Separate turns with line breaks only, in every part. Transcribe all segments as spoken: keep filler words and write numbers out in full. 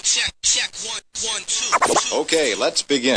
Okay, let's begin.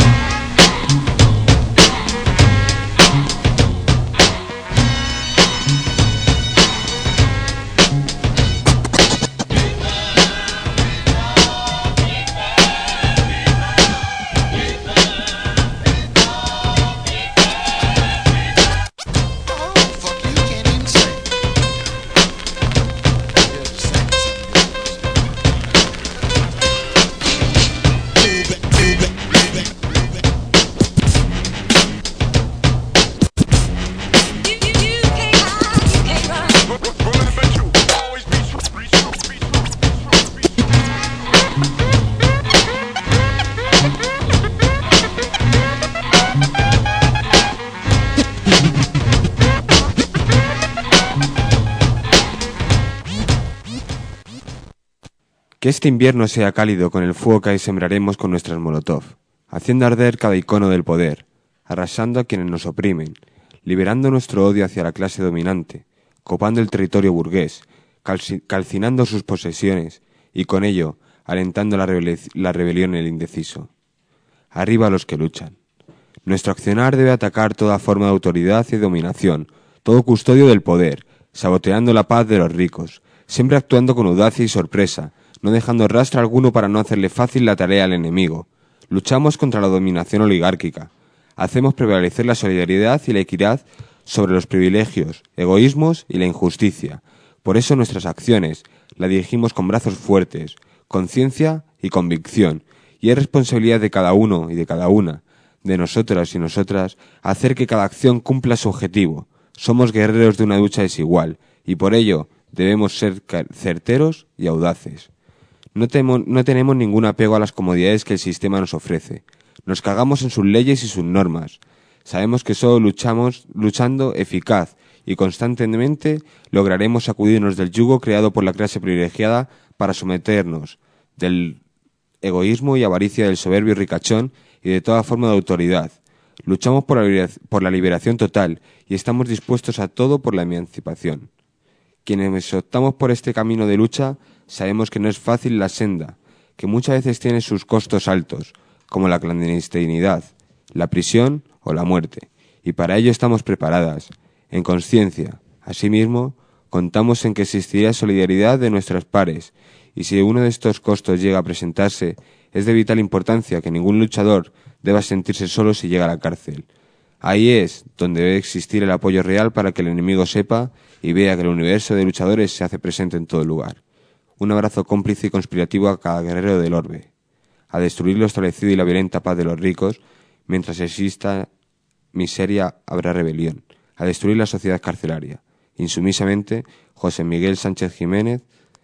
Que este invierno sea cálido con el fuego que sembraremos con nuestras molotov, haciendo arder cada icono del poder, arrasando a quienes nos oprimen, liberando nuestro odio hacia la clase dominante, copando el territorio burgués, calcinando sus posesiones y con ello alentando la, rebel- la rebelión en el indeciso. Arriba los que luchan. Nuestro accionar debe atacar toda forma de autoridad y dominación, todo custodio del poder, saboteando la paz de los ricos, siempre actuando con audacia y sorpresa, no dejando rastro alguno para no hacerle fácil la tarea al enemigo. Luchamos contra la dominación oligárquica. Hacemos prevalecer la solidaridad y la equidad sobre los privilegios, egoísmos y la injusticia. Por eso nuestras acciones las dirigimos con brazos fuertes, conciencia y convicción. Y es responsabilidad de cada uno y de cada una, de nosotras y nosotras, hacer que cada acción cumpla su objetivo. Somos guerreros de una lucha desigual, y por ello debemos ser certeros y audaces. No, temo, no tenemos ningún apego a las comodidades que el sistema nos ofrece. Nos cagamos en sus leyes y sus normas. Sabemos que solo luchamos, luchando eficaz y constantemente lograremos sacudirnos del yugo creado por la clase privilegiada para someternos del egoísmo y avaricia del soberbio ricachón y de toda forma de autoridad. Luchamos por la, por la liberación total y estamos dispuestos a todo por la emancipación. Quienes optamos por este camino de lucha sabemos que no es fácil la senda, que muchas veces tiene sus costos altos, como la clandestinidad, la prisión o la muerte, y para ello estamos preparadas, en conciencia. Asimismo, contamos en que existirá solidaridad de nuestros pares, y si uno de estos costos llega a presentarse, es de vital importancia que ningún luchador deba sentirse solo si llega a la cárcel. Ahí es donde debe existir el apoyo real para que el enemigo sepa y vea que el universo de luchadores se hace presente en todo lugar. Un abrazo cómplice y conspirativo a cada guerrero del orbe. A destruir lo establecido y la violenta paz de los ricos. Mientras exista miseria, habrá rebelión. A destruir la sociedad carcelaria. Insumisamente, José Miguel Sánchez Jiménez,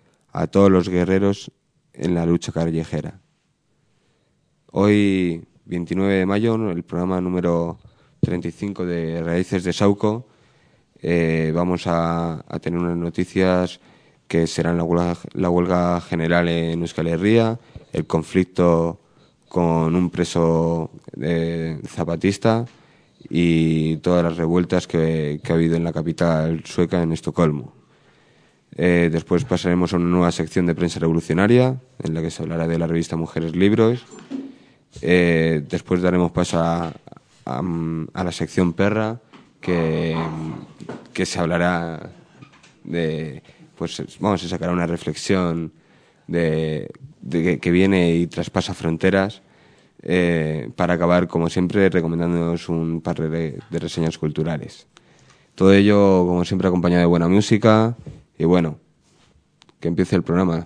a todos los guerreros en la lucha callejera. Hoy, veintinueve de mayo, el programa número treinta y cinco de Raíces de Sauco, eh, vamos a, a tener unas noticias que serán la huelga, la huelga general en Euskal Herria, el conflicto con un preso eh, zapatista y todas las revueltas que, que ha habido en la capital sueca, en Estocolmo. Eh, después pasaremos a una nueva sección de prensa revolucionaria, en la que se hablará de la revista Mujeres Libros. Eh, después daremos paso a, a, a la sección Perra, que, que se hablará de... pues vamos a sacar una reflexión de, de que, que viene y traspasa fronteras, eh, para acabar, como siempre, recomendándonos un par de, de reseñas culturales. Todo ello, como siempre, acompañado de buena música. Y bueno, que empiece el programa.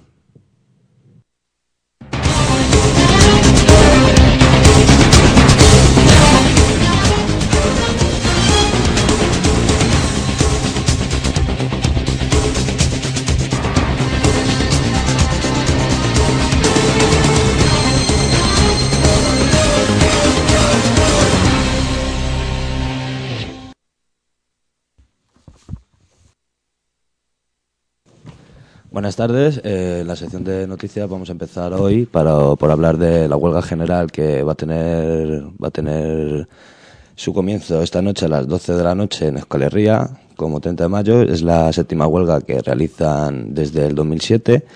Buenas tardes. En eh, la sección de noticias vamos a empezar hoy para por hablar de la huelga general que va a tener va a tener su comienzo esta noche a las doce de la noche en Euskal Herria, como treinta de mayo. Es la séptima huelga que realizan desde el dos mil siete.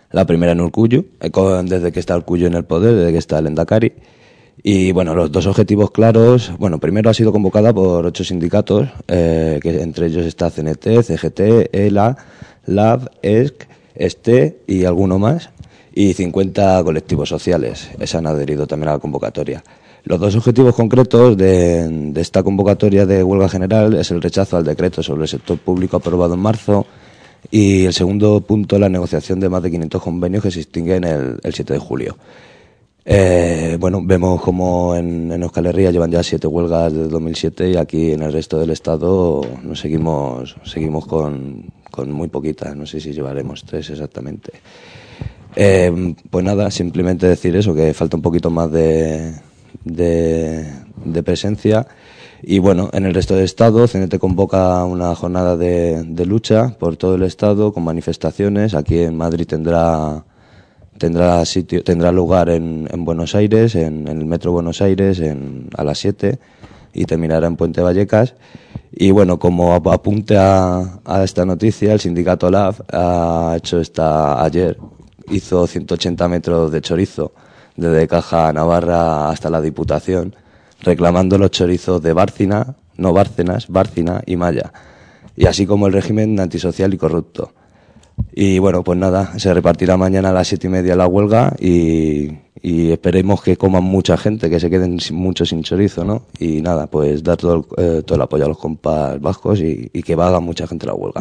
La primera en Urkullu, desde que está Urkullu en el poder, desde que está el Endacari. Y bueno, los dos objetivos claros, bueno, primero ha sido convocada por ocho sindicatos, eh, que entre ellos está C N T, C G T, E L A, L A B, E S C, ESTE y alguno más, y cincuenta colectivos sociales, se han adherido también a la convocatoria. Los dos objetivos concretos de, de esta convocatoria de huelga general es el rechazo al decreto sobre el sector público aprobado en marzo, y el segundo punto, la negociación de más de quinientos convenios que se extinguen el, el siete de julio. Eh, bueno, vemos como en, en Euskal Herria llevan ya siete huelgas desde dos mil siete y aquí en el resto del estado nos seguimos seguimos con, con muy poquitas, no sé si llevaremos tres exactamente. Eh, pues nada, simplemente decir eso, que falta un poquito más de, de, de presencia. Y bueno, en el resto del estado, C N T convoca una jornada de, de lucha por todo el estado con manifestaciones. Aquí en Madrid tendrá tendrá sitio tendrá lugar en, en Buenos Aires, en, en el Metro Buenos Aires, en, a las siete, y terminará en Puente Vallecas. Y bueno, como apunte a, a esta noticia, el sindicato L A B ha hecho esta ayer, hizo ciento ochenta metros de chorizo desde Caja Navarra hasta la Diputación, reclamando los chorizos de Bárcena, no Bárcenas, Bárcena y Maya, y así como el régimen antisocial y corrupto. Y bueno, pues nada, se repartirá mañana a las siete y media la huelga y, y esperemos que coman mucha gente, que se queden sin, mucho sin chorizo, ¿no? Y nada, pues dar todo el, eh, todo el apoyo a los compas vascos y, y que vaga mucha gente la huelga.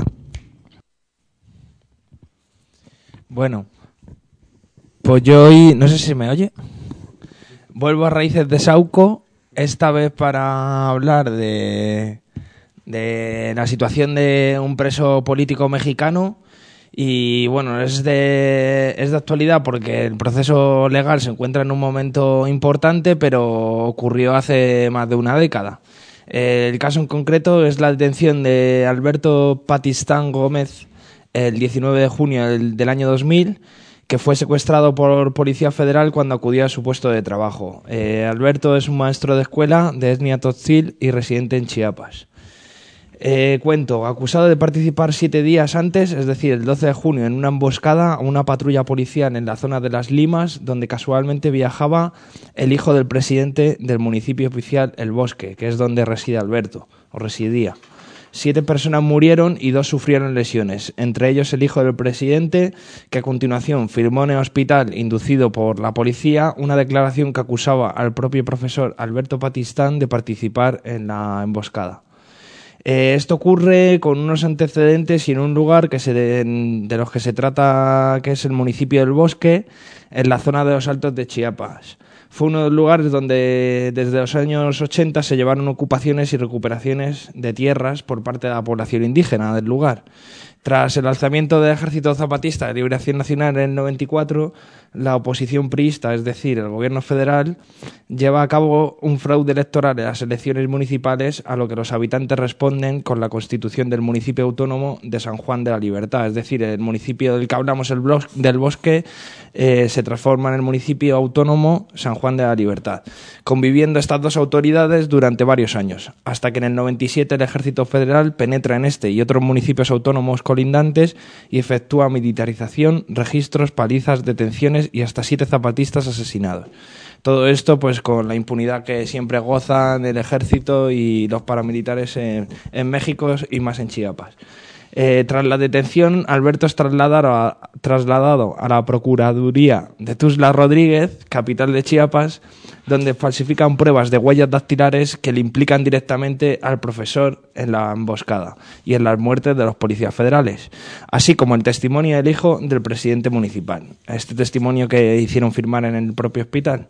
Bueno, pues yo hoy, no sé si me oye, vuelvo a Raíces de Sauco, esta vez para hablar de, de la situación de un preso político mexicano. Y bueno, es de, es de actualidad porque el proceso legal se encuentra en un momento importante, pero ocurrió hace más de una década. El caso en concreto es la detención de Alberto Patistán Gómez el diecinueve de junio del, del año dos mil, que fue secuestrado por Policía Federal cuando acudía a su puesto de trabajo. Eh, Alberto es un maestro de escuela de etnia tzotzil y residente en Chiapas. Eh, cuento, acusado de participar siete días antes, es decir, el doce de junio, en una emboscada a una patrulla policial en la zona de Las Limas, donde casualmente viajaba el hijo del presidente del municipio oficial El Bosque, que es donde reside Alberto, o residía. Siete personas murieron y dos sufrieron lesiones, entre ellos el hijo del presidente, que a continuación firmó en el hospital, inducido por la policía, una declaración que acusaba al propio profesor Alberto Patistán de participar en la emboscada. Eh, esto ocurre con unos antecedentes y en un lugar que se de, de los que se trata, que es el municipio del Bosque, en la zona de los Altos de Chiapas. Fue uno de los lugares donde desde los años ochenta se llevaron ocupaciones y recuperaciones de tierras por parte de la población indígena del lugar. Tras el alzamiento del Ejército Zapatista de Liberación Nacional en el noventa y cuatro, la oposición priista, es decir, el gobierno federal, lleva a cabo un fraude electoral en las elecciones municipales, a lo que los habitantes responden con la constitución del municipio autónomo de San Juan de la Libertad. Es decir, el municipio del que hablamos, el blos- del Bosque, eh, se transforma en el municipio autónomo San Juan de la Libertad, conviviendo estas dos autoridades durante varios años, hasta que en el noventa y siete el Ejército Federal penetra en este y otros municipios autónomos colindantes y efectúa militarización, registros, palizas, detenciones y hasta siete zapatistas asesinados. Todo esto pues con la impunidad que siempre gozan el ejército y los paramilitares en, en México y más en Chiapas. Eh, tras la detención, Alberto es trasladado a, trasladado a la Procuraduría de Tuxtla Rodríguez, capital de Chiapas, donde falsifican pruebas de huellas dactilares que le implican directamente al profesor en la emboscada y en las muertes de los policías federales, así como el testimonio del hijo del presidente municipal, este testimonio que hicieron firmar en el propio hospital.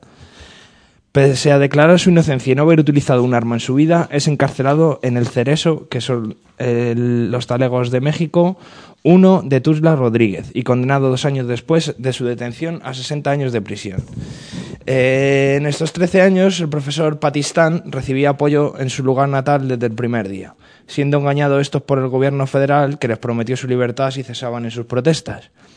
Pese a declarar su inocencia y no haber utilizado un arma en su vida, es encarcelado en el Cereso, que son el, los talegos de México, uno de Tuxtla Rodríguez, y condenado dos años después de su detención a sesenta años de prisión. Eh, en estos trece años, el profesor Patistán recibía apoyo en su lugar natal desde el primer día, siendo engañado estos por el gobierno federal, que les prometió su libertad si cesaban en sus protestas.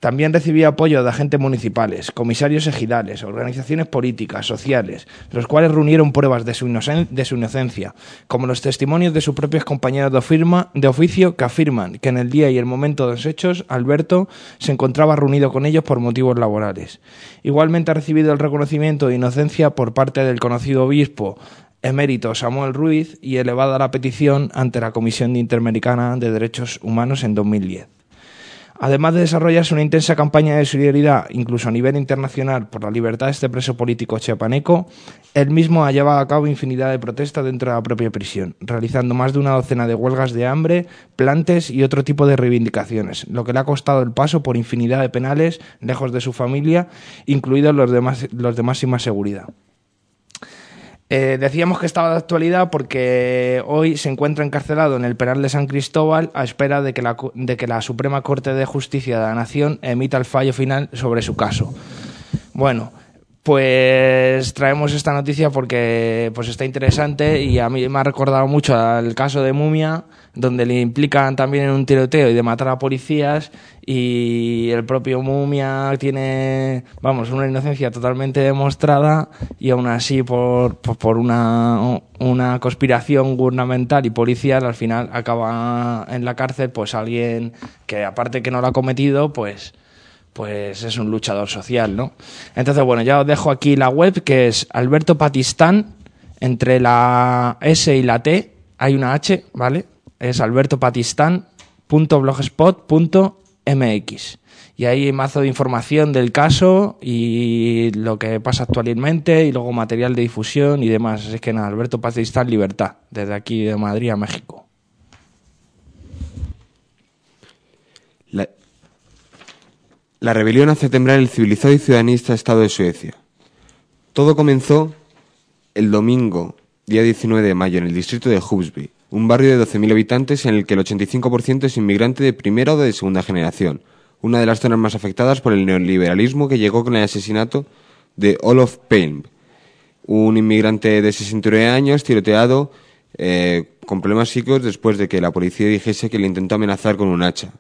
También recibía apoyo de agentes municipales, comisarios ejidales, organizaciones políticas, sociales, los cuales reunieron pruebas de su, inocen- de su inocencia, como los testimonios de sus propios compañeros de, firma, de oficio que afirman que en el día y el momento de los hechos, Alberto se encontraba reunido con ellos por motivos laborales. Igualmente ha recibido el reconocimiento de inocencia por parte del conocido obispo emérito Samuel Ruiz y elevada la petición ante la Comisión Interamericana de Derechos Humanos en dos mil diez. Además de desarrollarse una intensa campaña de solidaridad, incluso a nivel internacional, por la libertad de este preso político chiapaneco, él mismo ha llevado a cabo infinidad de protestas dentro de la propia prisión, realizando más de una docena de huelgas de hambre, plantes y otro tipo de reivindicaciones, lo que le ha costado el paso por infinidad de penales lejos de su familia, incluidos los de, más, los de máxima seguridad. Eh, decíamos que estaba de actualidad porque hoy se encuentra encarcelado en el penal de San Cristóbal a espera de que, la, de que la Suprema Corte de Justicia de la Nación emita el fallo final sobre su caso. Bueno, pues traemos esta noticia porque pues está interesante y a mí me ha recordado mucho al caso de Mumia, donde le implican también en un tiroteo y de matar a policías, y el propio Mumia tiene, vamos, una inocencia totalmente demostrada y aún así por, por, por una, una conspiración gubernamental y policial al final acaba en la cárcel pues alguien que aparte que no lo ha cometido pues pues es un luchador social, ¿no? Entonces, bueno, ya os dejo aquí la web, que es Alberto Patistán, entre la S y la T hay una H, ¿vale? Es alberto patistán punto blogspot punto m x. Y ahí hay mazo de información del caso y lo que pasa actualmente y luego material de difusión y demás. Así que nada, Alberto Patistán, libertad, desde aquí de Madrid a México.
La... La rebelión hace temblar el civilizado y ciudadanista Estado de Suecia. Todo comenzó el domingo, día diecinueve de mayo, en el distrito de Husby, un barrio de doce mil habitantes en el que el ochenta y cinco por ciento es inmigrante de primera o de segunda generación, una de las zonas más afectadas por el neoliberalismo que llegó con el asesinato de Olof Palme, un inmigrante de sesenta y nueve años tiroteado eh, con problemas psíquicos después de que la policía dijese que le intentó amenazar con un hacha.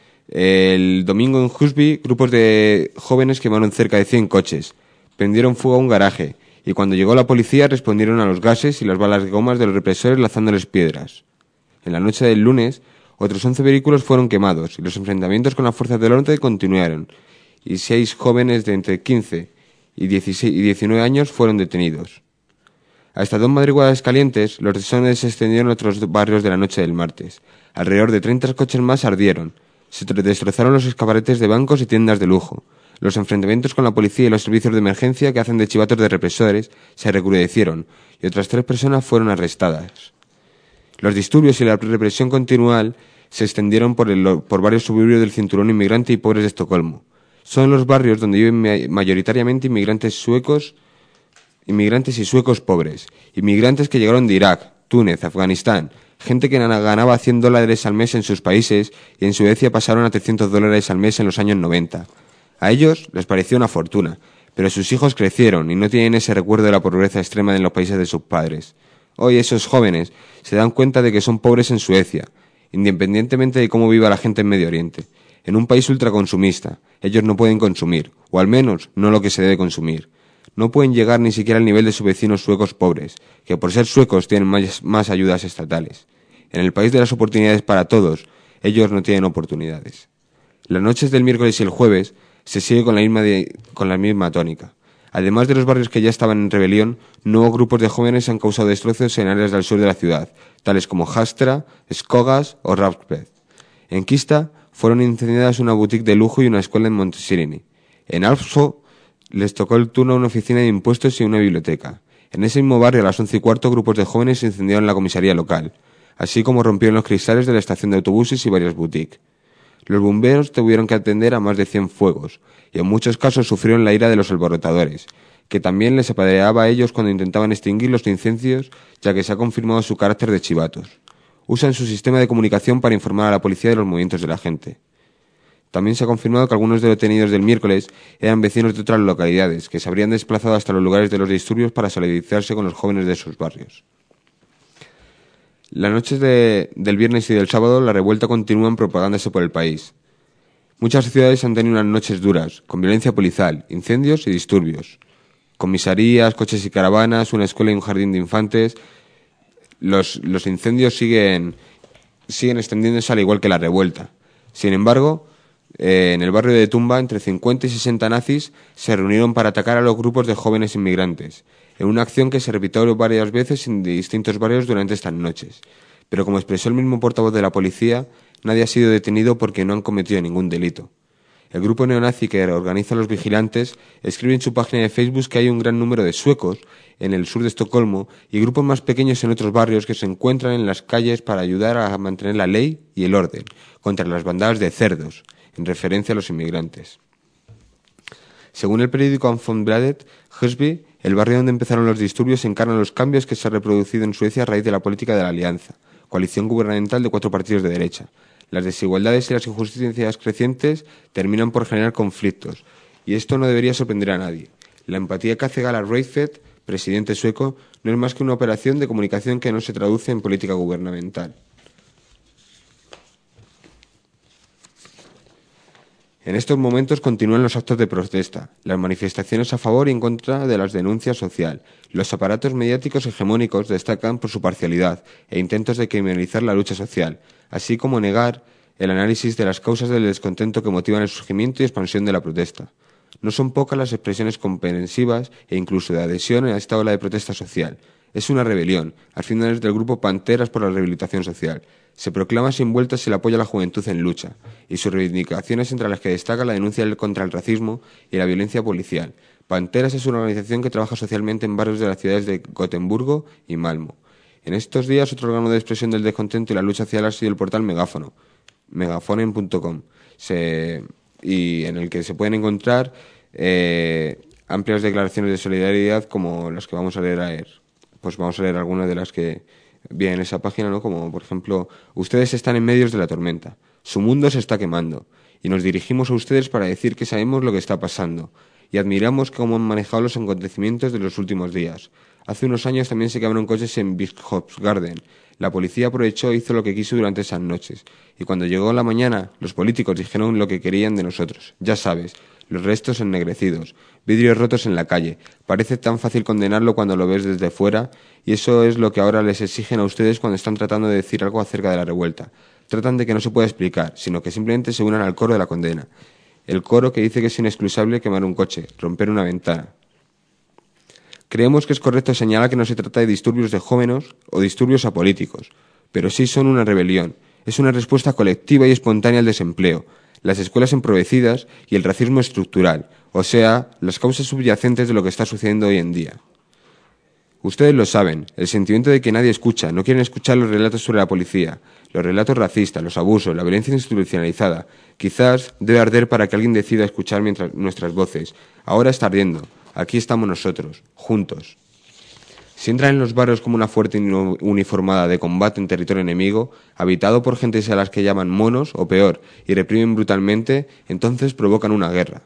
El domingo en Husby, grupos de jóvenes quemaron cerca de cien coches, prendieron fuego a un garaje y cuando llegó la policía respondieron a los gases y las balas de gomas de los represores lanzándoles piedras. En la noche del lunes, otros once vehículos fueron quemados y los enfrentamientos con las fuerzas del orden continuaron y seis jóvenes de entre quince y diecinueve años fueron detenidos. A estas dos madrugadas calientes, los desórdenes se extendieron a otros barrios de la noche del martes. Alrededor de treinta coches más ardieron. Se destrozaron los escaparates de bancos y tiendas de lujo. Los enfrentamientos con la policía y los servicios de emergencia que hacen de chivatos de represores se recrudecieron y otras tres personas fueron arrestadas. Los disturbios y la represión continual se extendieron por, el, por varios suburbios del cinturón inmigrante y pobres de Estocolmo. Son los barrios donde viven mayoritariamente inmigrantes suecos, inmigrantes y suecos pobres, inmigrantes que llegaron de Irak, Túnez, Afganistán, gente que ganaba cien dólares al mes en sus países y en Suecia pasaron a trescientos dólares al mes en los años noventa. A ellos les pareció una fortuna, pero sus hijos crecieron y no tienen ese recuerdo de la pobreza extrema en los países de sus padres. Hoy esos jóvenes se dan cuenta de que son pobres en Suecia, independientemente de cómo viva la gente en Medio Oriente. En un país ultraconsumista, ellos no pueden consumir, o al menos no lo que se debe consumir. No pueden llegar ni siquiera al nivel de sus vecinos suecos pobres, que por ser suecos tienen más, más ayudas estatales. En el país de las oportunidades para todos, ellos no tienen oportunidades. Las noches del miércoles y el jueves se sigue con la misma, de, con la misma tónica. Además de los barrios que ya estaban en rebelión, nuevos grupos de jóvenes han causado destrozos en áreas del sur de la ciudad, tales como Hastra, Skogas o Rapsbed. En Kista fueron incendiadas una boutique de lujo y una escuela en Montesirini. En Alfso les tocó el turno a una oficina de impuestos y una biblioteca. En ese mismo barrio, a las once y cuarto, grupos de jóvenes incendiaron la comisaría local, así como rompieron los cristales de la estación de autobuses y varias boutiques. Los bomberos tuvieron que atender a más de cien fuegos, y en muchos casos sufrieron la ira de los alborotadores, que también les apedreaba a ellos cuando intentaban extinguir los incendios, ya que se ha confirmado su carácter de chivatos. Usan su sistema de comunicación para informar a la policía de los movimientos de la gente. También se ha confirmado que algunos de los detenidos del miércoles eran vecinos de otras localidades, que se habrían desplazado hasta los lugares de los disturbios para solidarizarse con los jóvenes de sus barrios. Las noches de, del viernes y del sábado, la revuelta continúa propagándose por el país. Muchas ciudades han tenido unas noches duras, con violencia policial, incendios y disturbios. Comisarías, coches y caravanas, una escuela y un jardín de infantes. Los, los incendios siguen, siguen extendiéndose al igual que la revuelta. Sin embargo, eh, en el barrio de Tumba, entre cincuenta y sesenta nazis se reunieron para atacar a los grupos de jóvenes inmigrantes, en una acción que se repitió varias veces en distintos barrios durante estas noches. Pero como expresó el mismo portavoz de la policía, nadie ha sido detenido porque no han cometido ningún delito. El grupo neonazi que organiza a los vigilantes escribe en su página de Facebook que hay un gran número de suecos en el sur de Estocolmo y grupos más pequeños en otros barrios que se encuentran en las calles para ayudar a mantener la ley y el orden contra las bandadas de cerdos, en referencia a los inmigrantes. Según el periódico Aftonbladet, Husby, el barrio donde empezaron los disturbios encarna los cambios que se han reproducido en Suecia a raíz de la política de la Alianza, coalición gubernamental de cuatro partidos de derecha. Las desigualdades y las injusticias crecientes terminan por generar conflictos, y esto no debería sorprender a nadie. La empatía que hace gala Reinfeldt, presidente sueco, no es más que una operación de comunicación que no se traduce en política gubernamental. En estos momentos continúan los actos de protesta, las manifestaciones a favor y en contra de las denuncias social. Los aparatos mediáticos hegemónicos destacan por su parcialidad e intentos de criminalizar la lucha social, así como negar el análisis de las causas del descontento que motivan el surgimiento y expansión de la protesta. No son pocas las expresiones comprensivas e incluso de adhesión a esta ola de protesta social. Es una rebelión, al final es del grupo Panteras por la Rehabilitación Social. Se proclama sin vueltas el apoyo a la juventud en lucha, y sus reivindicaciones entre las que destaca la denuncia contra el racismo y la violencia policial. Panteras es una organización que trabaja socialmente en barrios de las ciudades de Gotemburgo y Malmö. En estos días, otro órgano de expresión del descontento y la lucha social ha sido el portal Megáfono, megafonen punto com, y en el que se pueden encontrar eh, amplias declaraciones de solidaridad como las que vamos a leer a él. Pues vamos a leer algunas de las que vienen en esa página, ¿no? Como, por ejemplo, ustedes están en medio de la tormenta, su mundo se está quemando, y nos dirigimos a ustedes para decir que sabemos lo que está pasando, y admiramos cómo han manejado los acontecimientos de los últimos días. Hace unos años también se quemaron coches en Biskopsgarden. La policía aprovechó e hizo lo que quiso durante esas noches. Y cuando llegó la mañana, los políticos dijeron lo que querían de nosotros. Ya sabes, los restos ennegrecidos, vidrios rotos en la calle. Parece tan fácil condenarlo cuando lo ves desde fuera, y eso es lo que ahora les exigen a ustedes cuando están tratando de decir algo acerca de la revuelta. Tratan de que no se pueda explicar, sino que simplemente se unan al coro de la condena. El coro que dice que es inexcusable quemar un coche, romper una ventana. Creemos que es correcto señalar que no se trata de disturbios de jóvenes o disturbios apolíticos, pero sí son una rebelión. Es una respuesta colectiva y espontánea al desempleo, las escuelas empobrecidas y el racismo estructural, o sea, las causas subyacentes de lo que está sucediendo hoy en día. Ustedes lo saben, el sentimiento de que nadie escucha, no quieren escuchar los relatos sobre la policía, los relatos racistas, los abusos, la violencia institucionalizada. Quizás debe arder para que alguien decida escuchar mientras nuestras voces. Ahora está ardiendo. Aquí estamos nosotros, juntos. Si entran en los barrios como una fuerte uniformada de combate en territorio enemigo, habitado por gentes a las que llaman monos o peor, y reprimen brutalmente, entonces provocan una guerra.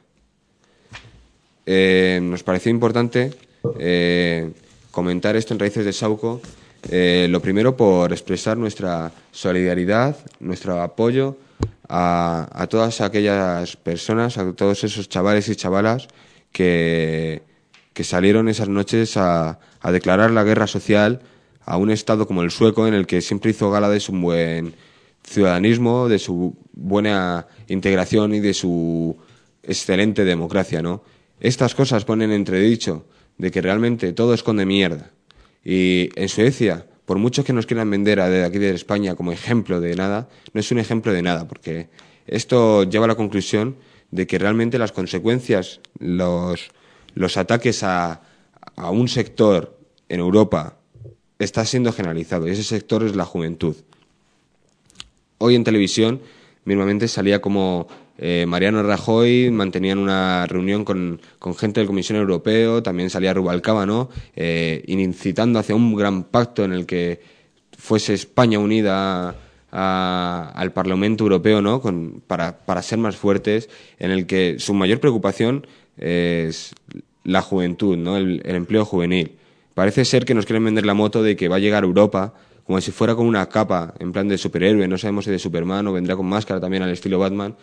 Eh, nos pareció importante eh, comentar esto en Raíces de Sauco, eh, lo primero por expresar nuestra solidaridad, nuestro apoyo a, a todas aquellas personas, a todos esos chavales y chavalas que, que salieron esas noches a, a declarar la guerra social a un Estado como el sueco, en el que siempre hizo gala de su buen ciudadanismo, de su buena integración y de su excelente democracia, ¿no? Estas cosas ponen entredicho de que realmente todo esconde mierda. Y en Suecia, por mucho que nos quieran vender a de aquí de España como ejemplo de nada, no es un ejemplo de nada, porque esto lleva a la conclusión de que realmente las consecuencias, los, los ataques a, a un sector en Europa está siendo generalizado, y ese sector es la juventud. Hoy en televisión mismamente salía como eh, Mariano Rajoy mantenían una reunión con, con gente del Comisión Europea, también salía Rubalcaba, ¿no? Eh, incitando hacia un gran pacto en el que fuese España unida a, al Parlamento Europeo, ¿no? Con, para, para ser más fuertes, en el que su mayor preocupación es la juventud, ¿no? El, el empleo juvenil. Parece ser que nos quieren vender la moto de que va a llegar a Europa como si fuera con una capa en plan de superhéroe, no sabemos si de Superman o vendrá con máscara también al estilo Batman.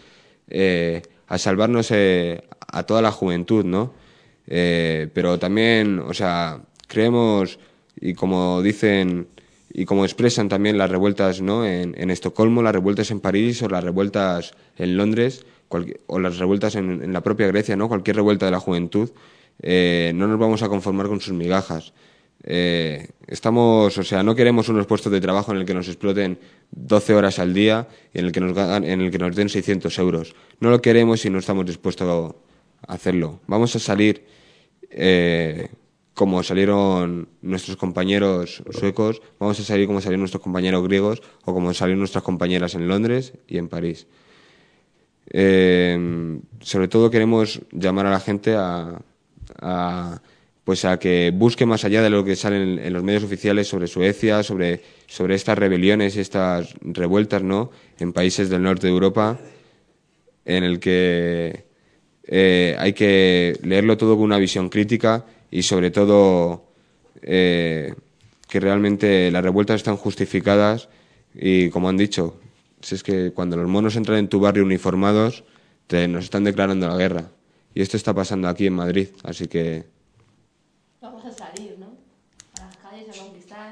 eh, a salvarnos eh, a toda la juventud, ¿no? Eh, pero también, o sea, creemos, y como dicen y como expresan también las revueltas, ¿no?, en, en Estocolmo, las revueltas en París o las revueltas en Londres, cualquier, o las revueltas en, en la propia Grecia, ¿no?, cualquier revuelta de la juventud, eh, no nos vamos a conformar con sus migajas. Eh, estamos, o sea, no queremos unos puestos de trabajo en el que nos exploten doce horas al día y en el que nos, en el que nos den seiscientos euros. No lo queremos y no estamos dispuestos a hacerlo. Vamos a salir eh, como salieron nuestros compañeros suecos, vamos a salir como salieron nuestros compañeros griegos o como salieron nuestras compañeras en Londres y en París. Eh, sobre todo queremos llamar a la gente a, a pues a que busque más allá de lo que sale en, en los medios oficiales sobre Suecia, sobre, sobre estas rebeliones y estas revueltas, ¿no?, en países del norte de Europa, en el que eh, hay que leerlo todo con una visión crítica y sobre todo eh, que realmente las revueltas están justificadas y, como han dicho, si es que cuando los monos entran en tu barrio uniformados te, nos están declarando la guerra. Y esto está pasando aquí en Madrid, así que...
Vamos a salir, ¿no? A las calles a conquistar.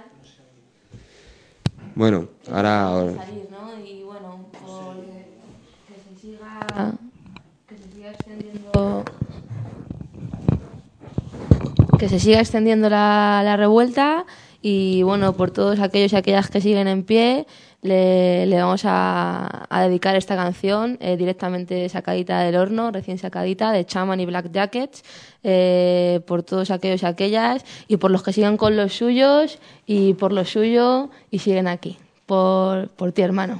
Bueno, ahora...
Vamos a salir, ¿no? Y bueno, por que se siga, que se siga extendiendo... que se siga extendiendo la, la revuelta y bueno, por todos aquellos y aquellas que siguen en pie le, le vamos a, a dedicar esta canción eh, directamente sacadita del horno, recién sacadita, de Chaman y Black Jackets, eh, por todos aquellos y aquellas y por los que sigan con los suyos y por lo suyo y siguen aquí, por, por ti, hermano.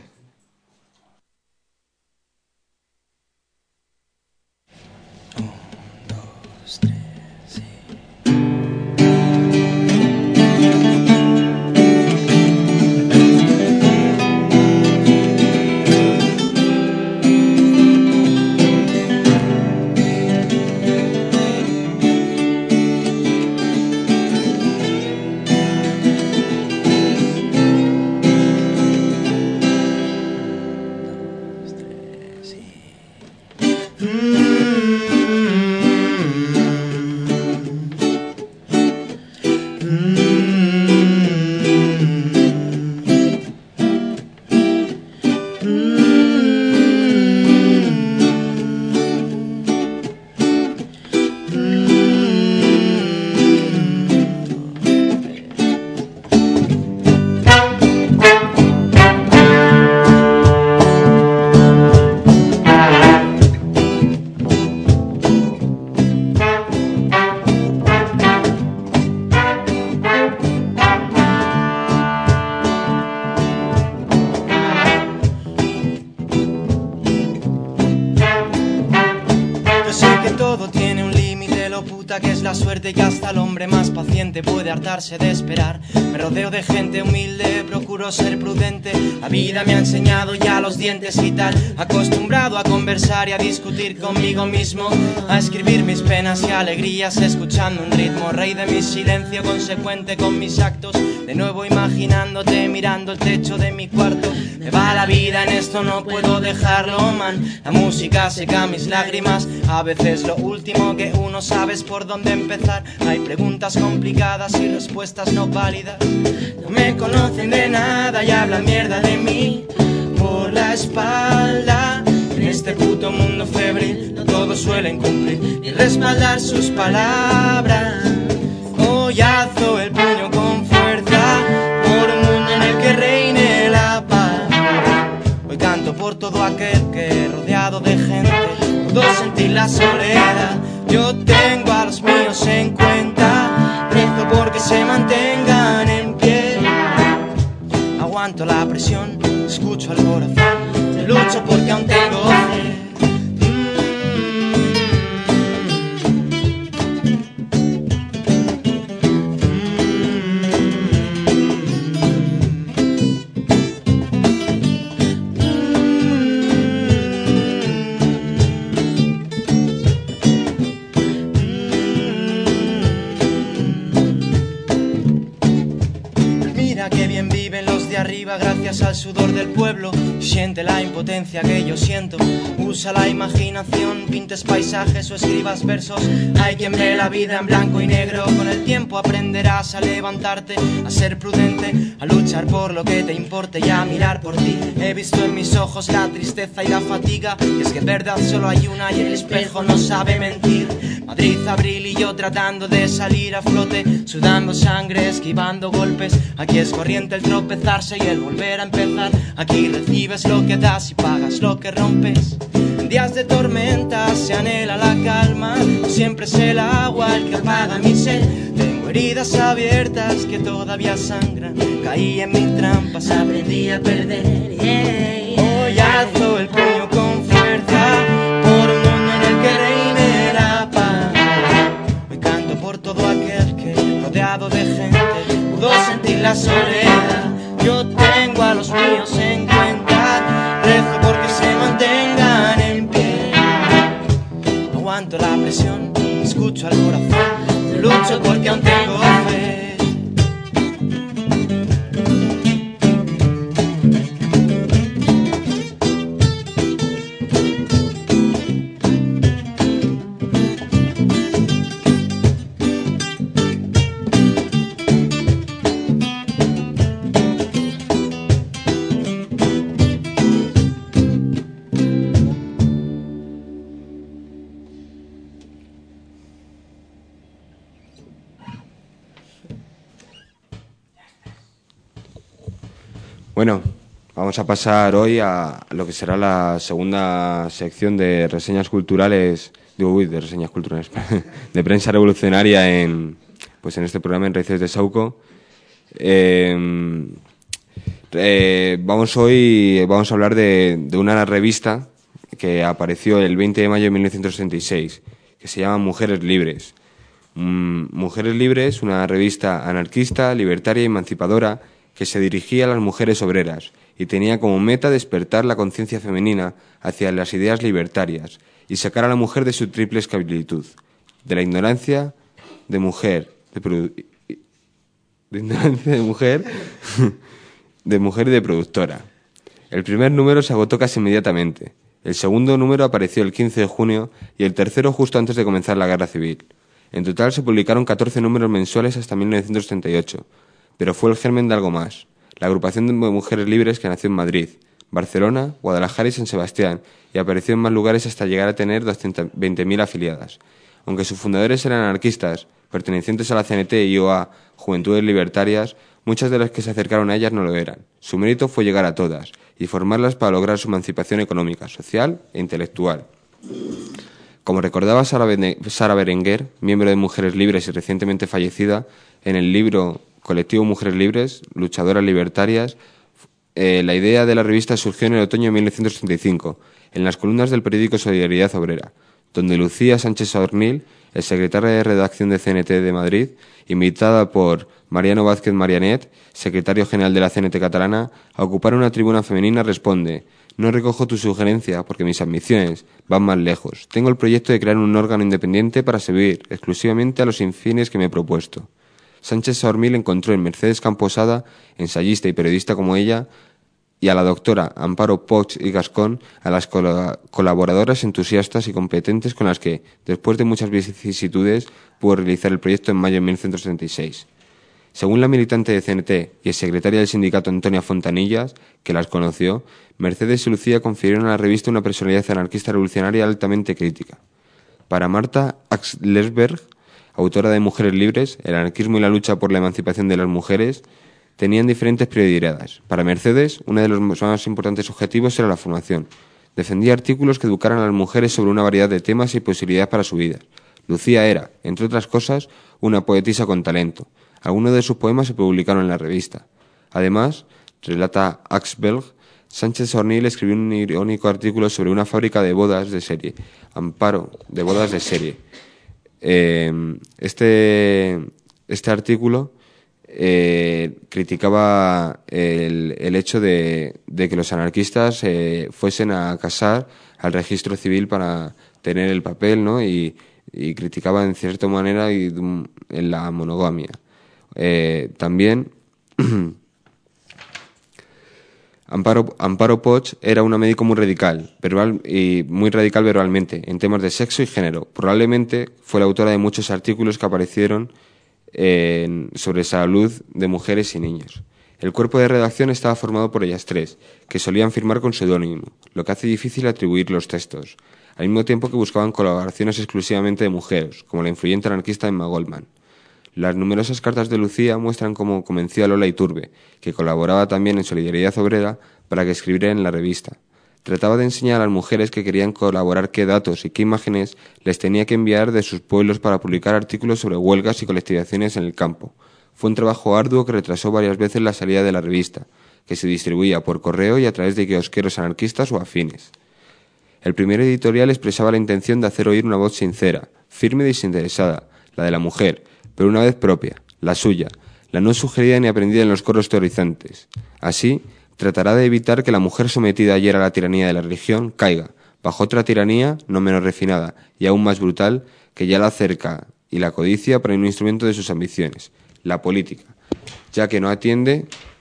Que hasta el hombre más paciente puede hartarse de esperar. Me rodeo de gente humilde, procuro ser prudente. La vida me ha enseñado ya los dientes y tal. Acostumbrado a conversar y a discutir conmigo mismo, a escribir mis penas y alegrías escuchando un ritmo. Rey de mi silencio, consecuente con mis actos. De nuevo imaginándote, mirando el techo de mi cuarto. Me va la vida en esto, no puedo dejarlo, man. La música seca mis lágrimas. A veces lo último que uno sabe es por dónde empezar. Hay preguntas complicadas y respuestas no válidas. No me conocen de nada y hablan mierda de mí por la espalda. En este puto mundo febril no todos suelen cumplir ni respaldar sus palabras. Hoy alzo el puño con fuerza por un mundo en el que reine la paz. Hoy canto por todo aquel que rodeado de gente pudo sentir la soledad. Yo tengo a los míos en cuenta, rezo porque se mantengan en pie. Aguanto la presión, escucho al corazón, lucho porque aún tengo fe. viva gracias al sudor del pueblo. Siente la impotencia que yo siento. Usa la imaginación, pintes paisajes o escribas versos. Hay quien ve la vida en blanco y negro. Con el tiempo aprenderás a levantarte, a ser prudente, a luchar por lo que te importe y a mirar por ti. He visto en mis ojos la tristeza y la fatiga, y es que verdad solo hay una y el espejo no sabe mentir. Madrid, abril y yo tratando de salir a flote, sudando sangre, esquivando golpes. Aquí es corriente el tropezarse y el volver a empezar. Aquí recibes lo que das y pagas lo que rompes. En días de tormenta se anhela la calma, no siempre es el agua el que apaga mi sed. Tengo heridas abiertas que todavía sangran, caí en mis trampas, aprendí a perder. Yeah. Hoy alzo el puño con fuerza por un mundo en el que reine la paz. Hoy canto por todo aquel que, rodeado de gente, pudo sentir la soledad. Yo tengo a los míos en cuenta, rezo porque se mantengan en pie. Aguanto la presión, escucho al corazón, lucho porque aún tengo fe.
Bueno, vamos a pasar hoy a lo que será la segunda sección de reseñas culturales, digo, uy, de reseñas culturales, de prensa revolucionaria en, pues en este programa en Raíces de Sauco. Eh, eh, vamos hoy, vamos a hablar de, de una revista que apareció el veinte de mayo de mil novecientos sesenta y seis, que se llama Mujeres Libres. Mm, Mujeres Libres, una revista anarquista, libertaria y emancipadora, que se dirigía a las mujeres obreras y tenía como meta despertar la conciencia femenina hacia las ideas libertarias y sacar a la mujer de su triple esclavitud, de la ignorancia de mujer, de, produ- de ignorancia de mujer, de mujer y de productora. El primer número se agotó casi inmediatamente. El segundo número apareció el quince de junio y el tercero justo antes de comenzar la guerra civil. En total se publicaron catorce números mensuales hasta mil novecientos setenta y ocho. Pero fue el germen de algo más, la agrupación de mujeres libres que nació en Madrid, Barcelona, Guadalajara y San Sebastián, y apareció en más lugares hasta llegar a tener doscientas veinte mil afiliadas. Aunque sus fundadores eran anarquistas, pertenecientes a la C N T y o a Juventudes Libertarias, muchas de las que se acercaron a ellas no lo eran. Su mérito fue llegar a todas y formarlas para lograr su emancipación económica, social e intelectual. Como recordaba Sara, Bene- Sara Berenguer, miembro de Mujeres Libres y recientemente fallecida, en el libro Colectivo Mujeres Libres, Luchadoras Libertarias, eh, la idea de la revista surgió en el otoño de mil novecientos setenta y cinco, en las columnas del periódico Solidaridad Obrera, donde Lucía Sánchez Ornil, el secretario de redacción de C N T de Madrid, invitada por Mariano Vázquez Marianet, secretario general de la C N T catalana, a ocupar una tribuna femenina, responde: «No recojo tu sugerencia porque mis ambiciones van más lejos. Tengo el proyecto de crear un órgano independiente para servir exclusivamente a los fines que me he propuesto». Sánchez Saormil encontró en Mercedes Camposada, ensayista y periodista como ella, y a la doctora Amparo Poch y Gascón, a las col- colaboradoras entusiastas y competentes con las que, después de muchas vicisitudes, pudo realizar el proyecto en mayo de mil novecientos setenta y seis. Según la militante de C N T y secretaria del sindicato Antonia Fontanillas, que las conoció, Mercedes y Lucía confirieron a la revista una personalidad anarquista revolucionaria altamente crítica. Para Marta Axelsberg, autora de Mujeres Libres, el anarquismo y la lucha por la emancipación de las mujeres, tenían diferentes prioridades. Para Mercedes, uno de los más importantes objetivos era la formación. Defendía artículos que educaran a las mujeres sobre una variedad de temas y posibilidades para su vida. Lucía era, entre otras cosas, una poetisa con talento. Algunos de sus poemas se publicaron en la revista. Además, relata Axberg, Sánchez Ornil escribió un irónico artículo sobre una fábrica de bodas de serie, Amparo, de bodas de serie. Eh, este, este artículo eh, criticaba el, el hecho de, de que los anarquistas eh, fuesen a casar al registro civil para tener el papel, ¿no? Y, y criticaba en cierta manera y, en la monogamia. Eh, también Amparo, Amparo Poch era una médico muy radical, verbal y muy radical verbalmente, en temas de sexo y género. Probablemente fue la autora de muchos artículos que aparecieron en, sobre salud de mujeres y niños. El cuerpo de redacción estaba formado por ellas tres, que solían firmar con seudónimo, lo que hace difícil atribuir los textos, al mismo tiempo que buscaban colaboraciones exclusivamente de mujeres, como la influyente anarquista Emma Goldman. Las numerosas cartas de Lucía muestran cómo convenció a Lola Iturbe, que colaboraba también en Solidaridad Obrera, para que escribiera en la revista. Trataba de enseñar a las mujeres que querían colaborar qué datos y qué imágenes les tenía que enviar de sus pueblos para publicar artículos sobre huelgas y colectivizaciones en el campo. Fue un trabajo arduo que retrasó varias veces la salida de la revista, que se distribuía por correo y a través de kiosqueros anarquistas o afines. El primer editorial expresaba la intención de hacer oír una voz sincera, firme y desinteresada, la de la mujer, pero una vez propia, la suya, la no sugerida ni aprendida en los coros teorizantes. Así, tratará de evitar que la mujer sometida ayer a la tiranía de la religión caiga bajo otra tiranía no menos refinada y aún más brutal que ya la cerca y la codicia para un instrumento de sus ambiciones, la política, ya que no atiende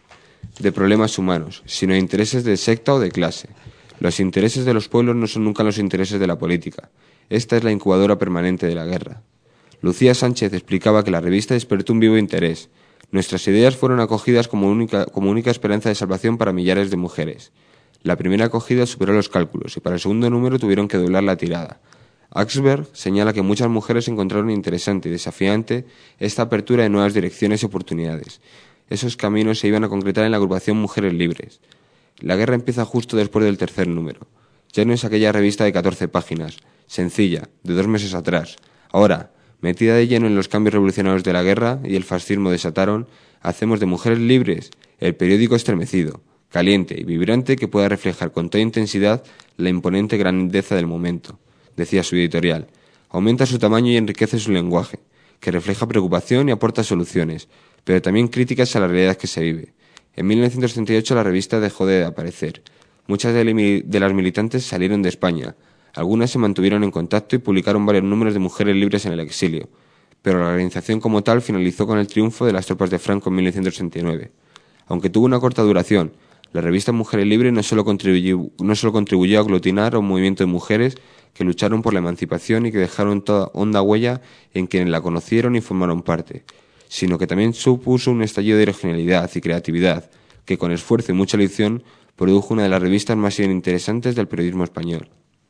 de problemas humanos, sino de intereses de secta o de clase. Los intereses de los pueblos no son nunca los intereses de la política. Esta es la incubadora permanente de la guerra. Lucía Sánchez explicaba que la revista despertó un vivo interés. Nuestras ideas fueron acogidas como única, como única esperanza de salvación para millares de mujeres. La primera acogida superó los cálculos y para el segundo número tuvieron que doblar la tirada. Axberg señala que muchas mujeres encontraron interesante y desafiante esta apertura de nuevas direcciones y oportunidades. Esos caminos se iban a concretar en la agrupación Mujeres Libres. La guerra empieza justo después del tercer número. Ya no es aquella revista de catorce páginas, sencilla, de dos meses atrás. Ahora, metida de lleno en los cambios revolucionarios de la guerra y el fascismo desataron, hacemos de Mujeres Libres el periódico estremecido, caliente y vibrante que pueda reflejar con toda intensidad la imponente grandeza del momento, decía su editorial. Aumenta su tamaño y enriquece su lenguaje, que refleja preocupación y aporta soluciones, pero también críticas a la realidad que se vive. En mil novecientos treinta y ocho la revista dejó de aparecer. Muchas de las militantes salieron de España. Algunas se mantuvieron en contacto y publicaron varios números de Mujeres Libres en el exilio, pero la organización como tal finalizó con el triunfo de las tropas de Franco en mil novecientos sesenta y nueve. Aunque tuvo una corta duración, la revista Mujeres Libres no solo contribuyó, no solo contribuyó a aglutinar a un movimiento de mujeres que lucharon por la emancipación y que dejaron toda honda huella en quienes la conocieron y formaron parte, sino que también supuso un estallido de originalidad y creatividad que con esfuerzo y mucha elección produjo una de las revistas más interesantes del periodismo español.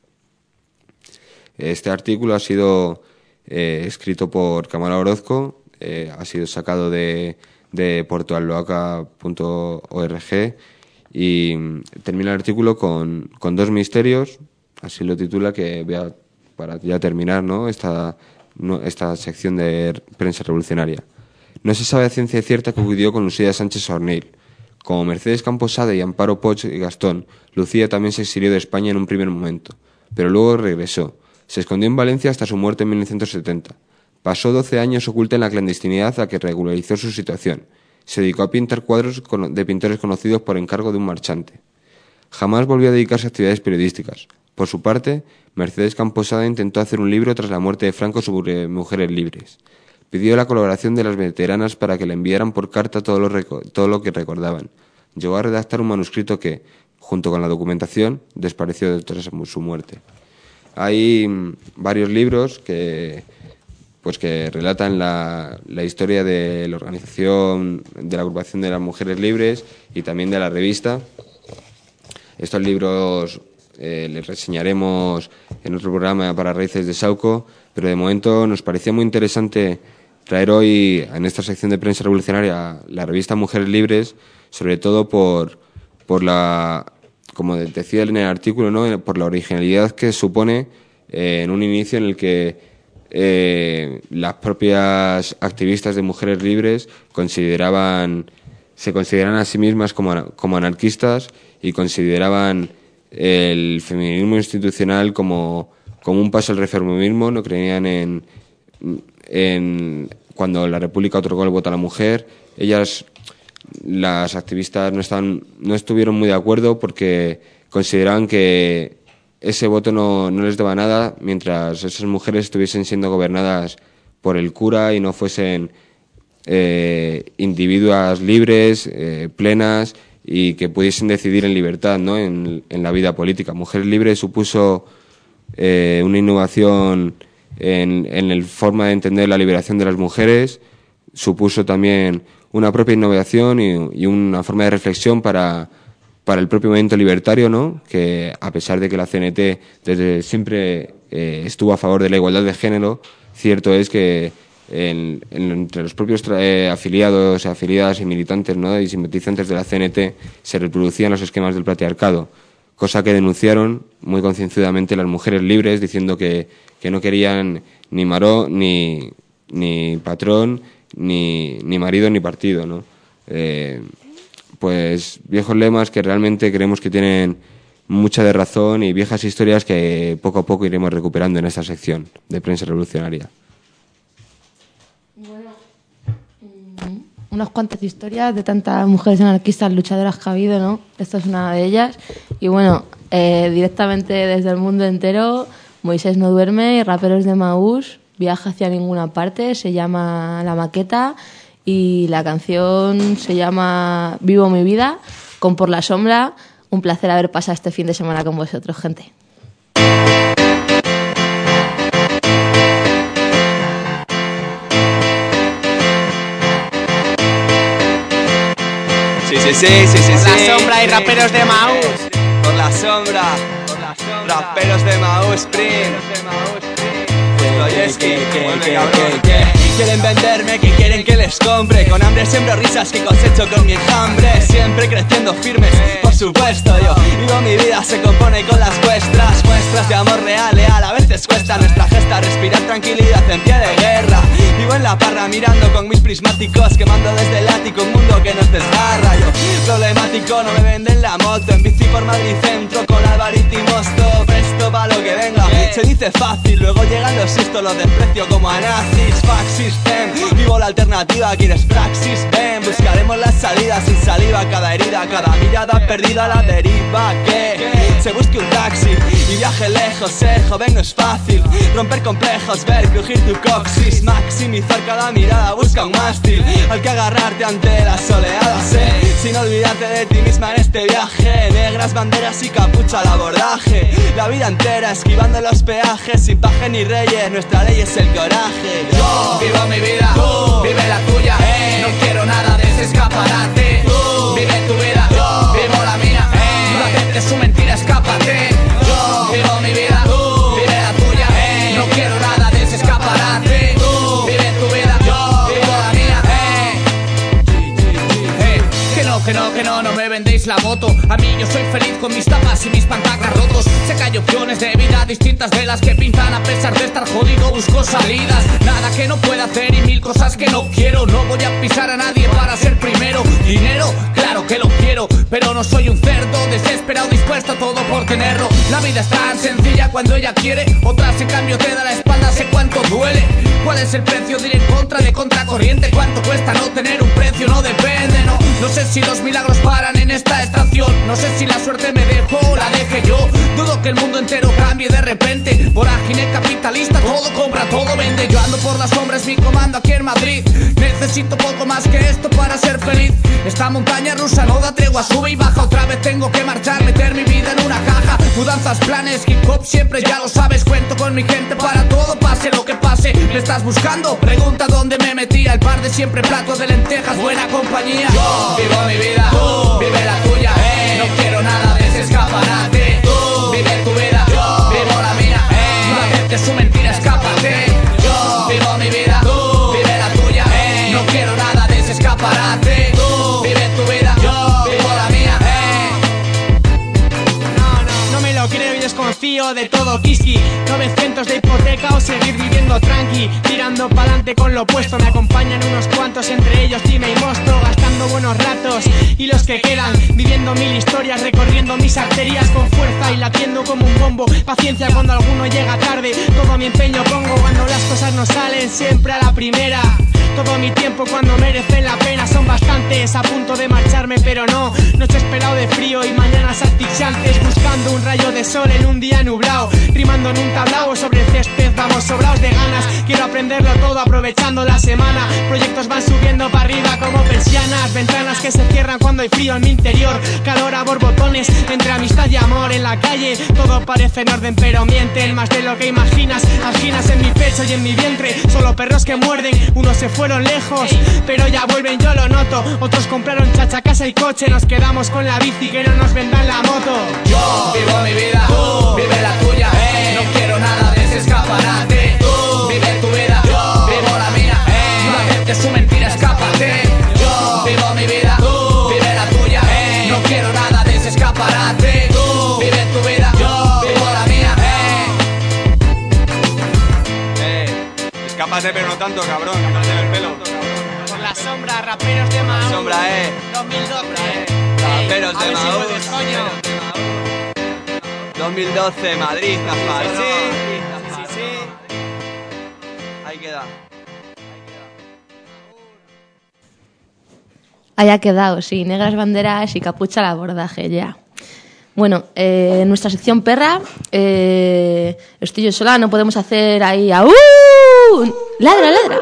Este artículo ha sido eh, escrito por Kamala Orozco, eh, ha sido sacado de, de portoalloaca punto org y termina el artículo con, con dos misterios, así lo titula, que voy a, para ya terminar, ¿no?, esta, no, esta sección de prensa revolucionaria. No se sabe a ciencia cierta qué ocurrió con Lucía Sánchez Orneil. Como Mercedes Camposada y Amparo Poch y Gastón, Lucía también se exilió de España en un primer momento, pero luego regresó. Se escondió en Valencia hasta su muerte en mil novecientos setenta. Pasó doce años oculta en la clandestinidad a que regularizó su situación. Se dedicó a pintar cuadros de pintores conocidos por encargo de un marchante. Jamás volvió a dedicarse a actividades periodísticas. Por su parte, Mercedes Camposada intentó hacer un libro tras la muerte de Franco sobre Mujeres Libres. Pidió la colaboración de las veteranas para que le enviaran por carta todo lo, todo lo que recordaban. Llegó a redactar un manuscrito que, junto con la documentación, desapareció tras su muerte. Hay varios libros que, pues que relatan la, la historia de la organización, de la agrupación de las Mujeres Libres y también de la revista. Estos libros eh, les reseñaremos en otro programa para Raíces de Sauco, pero de momento nos parecía muy interesante traer hoy en esta sección de prensa revolucionaria la revista Mujeres Libres, sobre todo por, por la, como decía en el artículo, ¿no?, por la originalidad que supone eh, en un inicio en el que eh, las propias activistas de Mujeres Libres consideraban, se consideraban a sí mismas como, como anarquistas y consideraban el feminismo institucional como, como un paso al reformismo. No creían en, en cuando la República otorgó el voto a la mujer. Ellas, las activistas, no estaban, no estuvieron muy de acuerdo porque consideraban que ese voto no, no les daba nada mientras esas mujeres estuviesen siendo gobernadas por el cura y no fuesen eh, individuas libres, eh, plenas y que pudiesen decidir en libertad, ¿no? en, en la vida política. Mujeres Libres supuso eh, una innovación en, en la forma de entender la liberación de las mujeres, supuso también una propia innovación y, y una forma de reflexión para, para el propio movimiento libertario, ¿no? Que a pesar de que la C N T desde siempre eh, estuvo a favor de la igualdad de género, cierto es que En, en, entre los propios eh, afiliados, afiliadas y militantes, ¿no? y simpatizantes de la C N T se reproducían los esquemas del patriarcado, cosa que denunciaron muy concienzudamente las mujeres libres, diciendo que, que no querían ni maró, ni, ni patrón, ni, ni marido, ni partido, ¿no? Eh, pues viejos lemas que realmente creemos que tienen mucha de razón y viejas historias que poco a poco iremos recuperando en esta sección de prensa revolucionaria.
Unas cuantas historias de tantas mujeres anarquistas luchadoras que ha habido, ¿no? Esta es una de ellas. Y bueno, eh, directamente desde el mundo entero, Moisés no duerme y Raperos de Maús viaja hacia ninguna parte, se llama La Maqueta y la canción se llama Vivo mi vida, con Por la sombra. Un placer haber pasado este fin de semana con vosotros, gente.
Sí, sí, sí, sí, sí,
por
sí.
la sombra y Raperos de Maús.
Por la sombra, por la sombra. Raperos de Maús, Spring. Dostoyevsky, vuelve, cabrón. Quieren venderme, que quieren que les compre. Con hambre siembro risas que cosecho con mi enjambre. Siempre creciendo firmes, por supuesto. Yo vivo mi vida, se compone con las vuestras. Muestras de amor real, leal, a veces cuesta nuestra gesta respirar tranquilidad en pie de guerra. Vivo en la parra mirando con mis prismáticos, quemando desde el ático un mundo que nos desgarra. Yo problemático, no me venden la moto. En bici por Madrid centro con Alvarito y Mosto. Presto pa' lo que venga, se dice fácil. Luego llegan los sustos, los desprecio como a nazis. Fuck system, vivo la alternativa, quieres praxis, ven. Buscaremos las salidas sin saliva, cada herida, cada mirada perdida a la deriva. Que se busque un taxi y viaje lejos, ser joven no es fácil. Romper complejos, ver crujir tu coxis. Maximizar cada mirada, busca un mástil al que agarrarte ante las oleadas, eh. Sin olvidarte de ti misma en este viaje. Negras banderas y capucha al abordaje. La vida entera esquivando los peajes. Sin paje ni reyes, nuestra ley es el coraje.
Yo vivo mi vida, tú vive la tuya, eh. No quiero nada de ese escaparate. Tú vive tu vida, yo vivo la mía, eh. No aceptes su mentira, escápate. Yo vivo mi vida, tú vive la tuya, eh. No quiero nada de ese escaparate. Tú vive tu vida, yo vivo la mía, eh. Hey, que no, que no, que no, no me vendéis la moto. A mí yo soy feliz con mis tapas y mis pantacas rotos. Sé que hay opciones de vida distintas de las que pintan. A pesar de estar jodido busco salidas. Nada que no pueda hacer y mil cosas que no quiero. No voy a pisar a nadie para ser primero. Dinero, claro que lo quiero, pero no soy un cerdo desesperado dispuesto a todo por tenerlo. La vida es tan sencilla cuando ella quiere. Otras en cambio te da la espalda, sé cuánto duele. ¿Cuál es el precio de ir en contra de contracorriente? ¿Cuánto cuesta no tener un precio? No depende, no. No sé si los milagros paran en esta estación. No sé si la suerte me dejó o la deje yo. Dudo que el mundo entero cambie de repente. Vorágine capitalista, todo compra, todo vende. Yo ando por las sombras, mi comando aquí en Madrid. Necesito poco más que esto para ser feliz. Esta montaña rusa no da tregua, sube y baja. Otra vez tengo que marchar, meter mi vida en una caja. Mudanzas, planes, hip hop siempre ya lo sabes. Cuento con mi gente para todo, pase lo que pase. ¿Me estás buscando? Pregunta dónde me metía. El par de siempre, plato de lentejas, buena compañía. Yo vivo mi vida, tú vive la tuya, eh. No quiero nada de ese escaparate. Tú vive tu vida, yo vivo la mía, eh. No aceptes su mentira, escápate. Yo vivo mi vida, tú vive la tuya, eh. No quiero nada de ese escaparate. Tú vive tu vida, yo vivo la mía, eh.
No, no, no me lo creo y desconfío de todo Kiski. novecientos de hipoteca o seguir viviendo tranqui. Tirando pa'lante con lo opuesto. Me acompañan unos cuantos, entre ellos Time y Mosto. Gastando buenos ratos y los que quedan. Viviendo mil historias, recorriendo mis arterias con fuerza y latiendo como un bombo. Paciencia cuando alguno llega tarde. Todo mi empeño pongo cuando las cosas no salen siempre a la primera. Todo mi tiempo cuando merecen la pena. Son bastantes a punto de marcharme, pero no. Noches pelado de frío y mañanas asfixiantes. Buscando un rayo de sol en un día nublado. Rimando en un tablao sobre el césped. Vamos sobrados de ganas. Quiero aprenderlo todo aprovechando la semana. Proyectos van subiendo para arriba como persianas. ventanas que se cierran cuando hay frío en mi interior. Calor a borbotones, entre amistad y amor. En la calle todo parece en orden pero mienten más de lo que imaginas. Anginas en mi pecho y en mi vientre, solo perros que muerden. Unos se fueron lejos, pero ya vuelven, yo lo noto. Otros compraron chacha, casa y coche. Nos quedamos con la bici, que no nos vendan la moto.
Yo vivo mi vida, tú vive la tuya. No quiero nada de ese escaparate. Tú vive tu vida, yo vivo la mía. No aceptes su mentira, escápate. Yo vivo mi vida, tú vive la tuya. No quiero nada de ese escaparate. Tú vive tu vida, yo vivo la mía.
Eh, escápate pero no tanto, cabrón, cámbiate el pelo.
Por la sombra, raperos de Mahou.
Sombra, eh.
dos mil doce.
Raperos
A
de
ver si
Mahou.
puedes, coño.
dos mil doce, Madrid, Zafar.
Sí, sí, sí, sí.
Ahí queda.
Haya quedado, sí, negras banderas y capucha al abordaje, ya. Bueno, eh, en nuestra sección perra, eh, estoy yo sola, no podemos hacer ahí a ¡uh! ¡Ladra, ladra!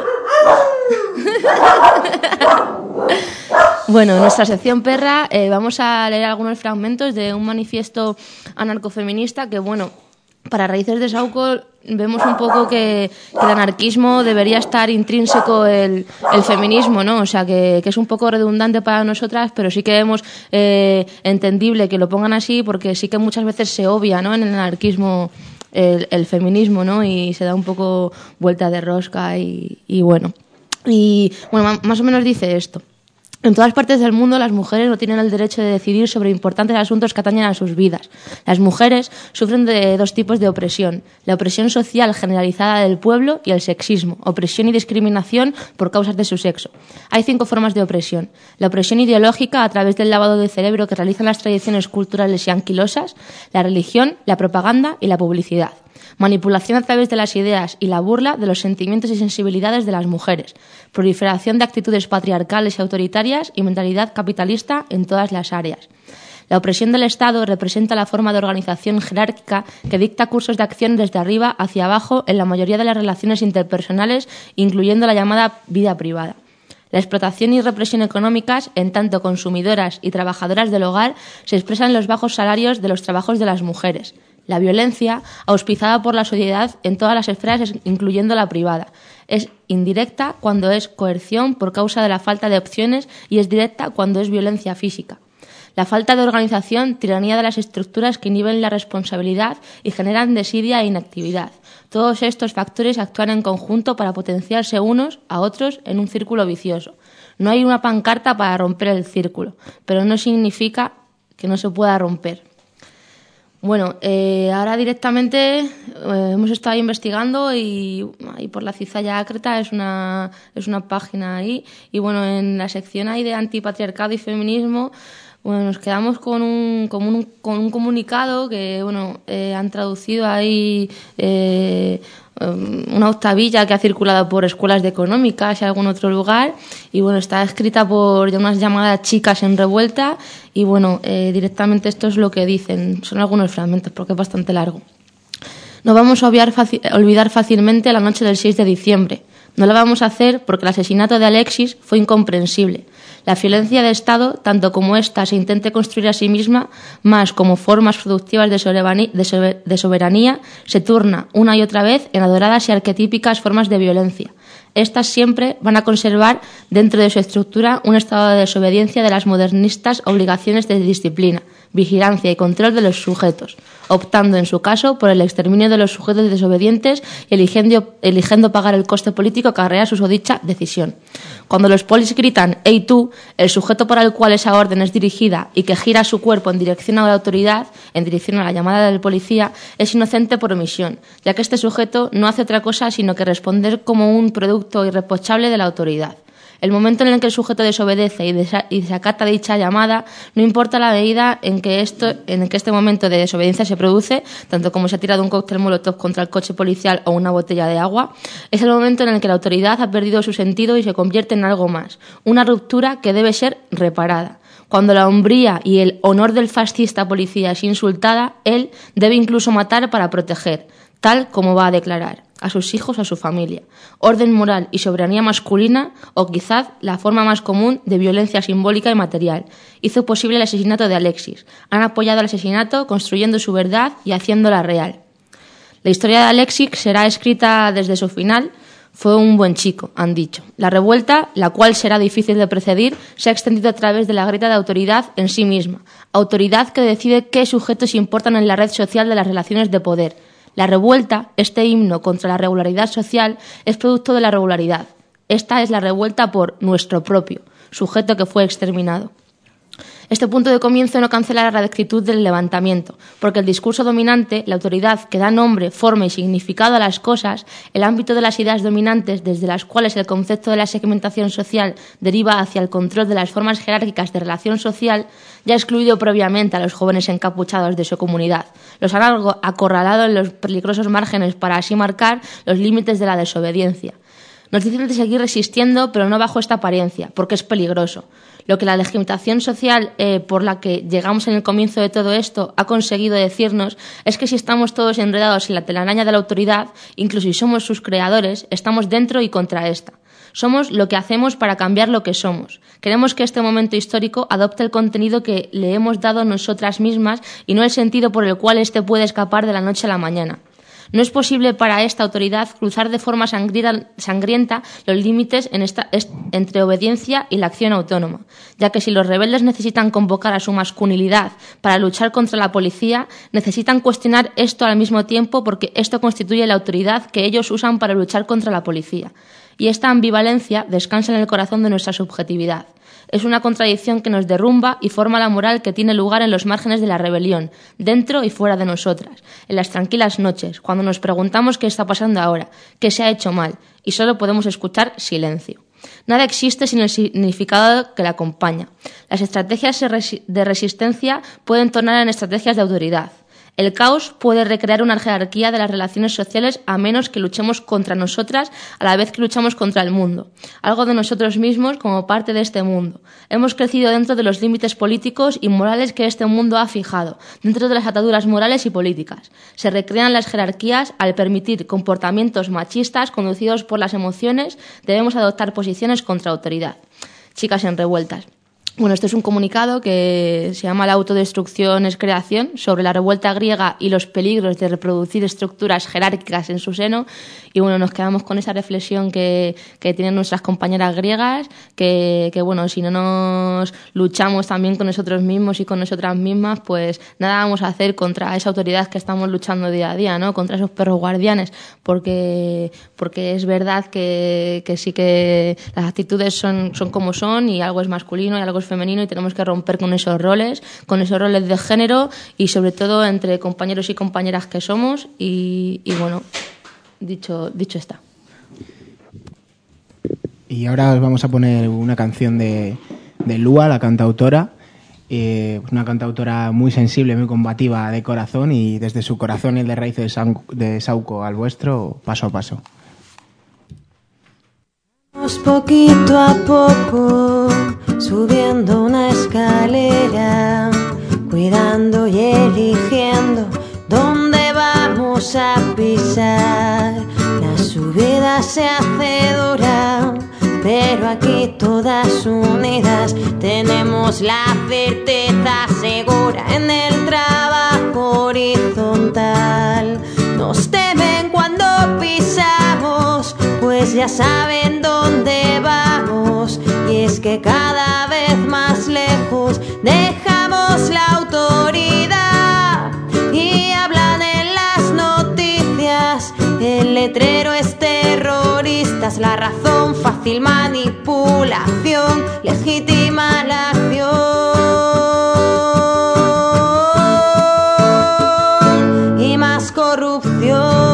Bueno, en nuestra sección perra eh, vamos a leer algunos fragmentos de un manifiesto anarcofeminista que, bueno, para Raíces de Saúco vemos un poco que, que el anarquismo debería estar intrínseco el, el feminismo, ¿no? O sea, que, que es un poco redundante para nosotras, pero sí que vemos eh, entendible que lo pongan así, porque sí que muchas veces se obvia, ¿no?, en el anarquismo el, el feminismo, ¿no? Y se da un poco vuelta de rosca y, y bueno. Y bueno, más o menos dice esto. En todas partes del mundo las mujeres no tienen el derecho de decidir sobre importantes asuntos que atañen a sus vidas. Las mujeres sufren de dos tipos de opresión: la opresión social generalizada del pueblo y el sexismo, opresión y discriminación por causas de su sexo. Hay cinco formas de opresión: la opresión ideológica a través del lavado de cerebro que realizan las tradiciones culturales y anquilosas, la religión, la propaganda y la publicidad. Manipulación a través de las ideas y la burla de los sentimientos y sensibilidades de las mujeres. Proliferación de actitudes patriarcales y autoritarias y mentalidad capitalista en todas las áreas. La opresión del Estado representa la forma de organización jerárquica que dicta cursos de acción desde arriba hacia abajo en la mayoría de las relaciones interpersonales, incluyendo la llamada vida privada. La explotación y represión económicas, en tanto consumidoras y trabajadoras del hogar, se expresan en los bajos salarios de los trabajos de las mujeres. La violencia, auspiciada por la sociedad en todas las esferas, incluyendo la privada, es indirecta cuando es coerción por causa de la falta de opciones y es directa cuando es violencia física. La falta de organización, tiranía de las estructuras que inhiben la responsabilidad y generan desidia e inactividad. Todos estos factores actúan en conjunto para potenciarse unos a otros en un círculo vicioso. No hay una pancarta para romper el círculo, pero no significa que no se pueda romper. Bueno, eh, ahora directamente eh, hemos estado investigando y, y por la Cizalla Ácreta es una, es una página ahí. Y bueno, en la sección ahí de antipatriarcado y feminismo, bueno, nos quedamos con un, con un, con un comunicado que bueno eh, han traducido ahí eh, una octavilla que ha circulado por escuelas de económicas y algún otro lugar, y bueno, está escrita por unas llamadas chicas en revuelta, y bueno, eh, directamente esto es lo que dicen, son algunos fragmentos porque es bastante largo. No vamos a obviar faci- olvidar fácilmente la noche del seis de diciembre. No lo vamos a hacer porque el asesinato de Alexis fue incomprensible. La violencia de Estado, tanto como ésta se intente construir a sí misma, más como formas productivas de soberanía, de, sober, de soberanía, se turna una y otra vez en adoradas y arquetípicas formas de violencia. Estas siempre van a conservar dentro de su estructura un estado de desobediencia de las modernistas obligaciones de disciplina, vigilancia y control de los sujetos, optando en su caso por el exterminio de los sujetos desobedientes y eligiendo, eligiendo pagar el coste político que acarrea su dicha decisión. Cuando los polis gritan «Ey tú», el sujeto para el cual esa orden es dirigida y que gira su cuerpo en dirección a la autoridad, en dirección a la llamada del policía, es inocente por omisión, ya que este sujeto no hace otra cosa sino que responder como un producto irreprochable de la autoridad. El momento en el que el sujeto desobedece y, desa- y desacata dicha llamada, no importa la medida en que, esto, en que este momento de desobediencia se produce, tanto como se ha tirado un cóctel molotov contra el coche policial o una botella de agua, es el momento en el que la autoridad ha perdido su sentido y se convierte en algo más, una ruptura que debe ser reparada. Cuando la hombría y el honor del fascista policía es insultada, él debe incluso matar para proteger, tal como va a declarar. a sus hijos, a su familia. Orden moral y soberanía masculina, o quizás la forma más común de violencia simbólica y material, hizo posible el asesinato de Alexis. Han apoyado el asesinato construyendo su verdad y haciéndola real. La historia de Alexis será escrita desde su final. Fue un buen chico, han dicho. La revuelta, la cual será difícil de precedir, se ha extendido a través de la grieta de autoridad en sí misma. Autoridad que decide qué sujetos importan en la red social de las relaciones de poder. La revuelta, este himno contra la regularidad social, es producto de la regularidad. Esta es la revuelta por nuestro propio, sujeto que fue exterminado. Este punto de comienzo no cancela la radictitud del levantamiento, porque el discurso dominante, la autoridad que da nombre, forma y significado a las cosas, el ámbito de las ideas dominantes desde las cuales el concepto de la segmentación social deriva hacia el control de las formas jerárquicas de relación social, ya ha excluido previamente a los jóvenes encapuchados de su comunidad. Los han acorralado en los peligrosos márgenes para así marcar los límites de la desobediencia. Nos dicen de seguir resistiendo, pero no bajo esta apariencia, porque es peligroso. Lo que la legitimación social eh, por la que llegamos en el comienzo de todo esto ha conseguido decirnos es que si estamos todos enredados en la telaraña de la autoridad, incluso si somos sus creadores, estamos dentro y contra esta. Somos lo que hacemos para cambiar lo que somos. Queremos que este momento histórico adopte el contenido que le hemos dado nosotras mismas y no el sentido por el cual éste puede escapar de la noche a la mañana. No es posible para esta autoridad cruzar de forma sangrienta los límites en esta, entre obediencia y la acción autónoma, ya que si los rebeldes necesitan convocar a su masculinidad para luchar contra la policía, necesitan cuestionar esto al mismo tiempo porque esto constituye la autoridad que ellos usan para luchar contra la policía. Y esta ambivalencia descansa en el corazón de nuestra subjetividad. Es una contradicción que nos derrumba y forma la moral que tiene lugar en los márgenes de la rebelión, dentro y fuera de nosotras, en las tranquilas noches, cuando nos preguntamos qué está pasando ahora, qué se ha hecho mal, y solo podemos escuchar silencio. Nada existe sin el significado que la acompaña. Las estrategias de resistencia pueden tornar en estrategias de autoridad. El caos puede recrear una jerarquía de las relaciones sociales a menos que luchemos contra nosotras a la vez que luchamos contra el mundo. Algo de nosotros mismos como parte de este mundo. Hemos crecido dentro de los límites políticos y morales que este mundo ha fijado, dentro de las ataduras morales y políticas. Se recrean las jerarquías al permitir comportamientos machistas conducidos por las emociones. Debemos adoptar posiciones contra autoridad. Chicas en revueltas. Bueno, esto es un comunicado que se llama La autodestrucción es creación, sobre la revuelta griega y los peligros de reproducir estructuras jerárquicas en su seno. Y bueno, nos quedamos con esa reflexión que, que tienen nuestras compañeras griegas, que, que bueno, si no nos luchamos también con nosotros mismos y con nosotras mismas, pues nada vamos a hacer contra esa autoridad que estamos luchando día a día, ¿no? Contra esos perros guardianes, porque, porque es verdad que, que sí que las actitudes son, son como son y algo es masculino y algo es femenino y tenemos que romper con esos roles, con esos roles de género y sobre todo entre compañeros y compañeras que somos y, y bueno, dicho, dicho está.
Y ahora os vamos a poner una canción de, de Lua, la cantautora, eh, una cantautora muy sensible, muy combativa de corazón y desde su corazón y el de raíz de, San, de Sauco al vuestro, paso a paso.
Poquito a poco, subiendo una escalera, cuidando y eligiendo dónde vamos a pisar. La subida se hace dura, pero aquí todas unidas tenemos la certeza segura en el trabajo horizontal. Nos temen cuando pisamos, pues ya saben dónde vamos, y es que cada vez más lejos dejamos la autoridad y hablan en las noticias, el letrero es terroristas, la razón fácil manipulación, legítima la acción y más corrupción.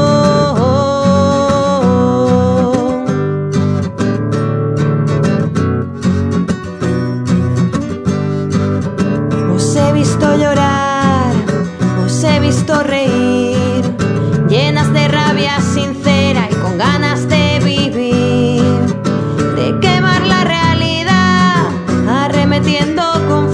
Llorar, os he visto reír, llenas de rabia sincera y con ganas de vivir, de quemar la realidad, arremetiendo con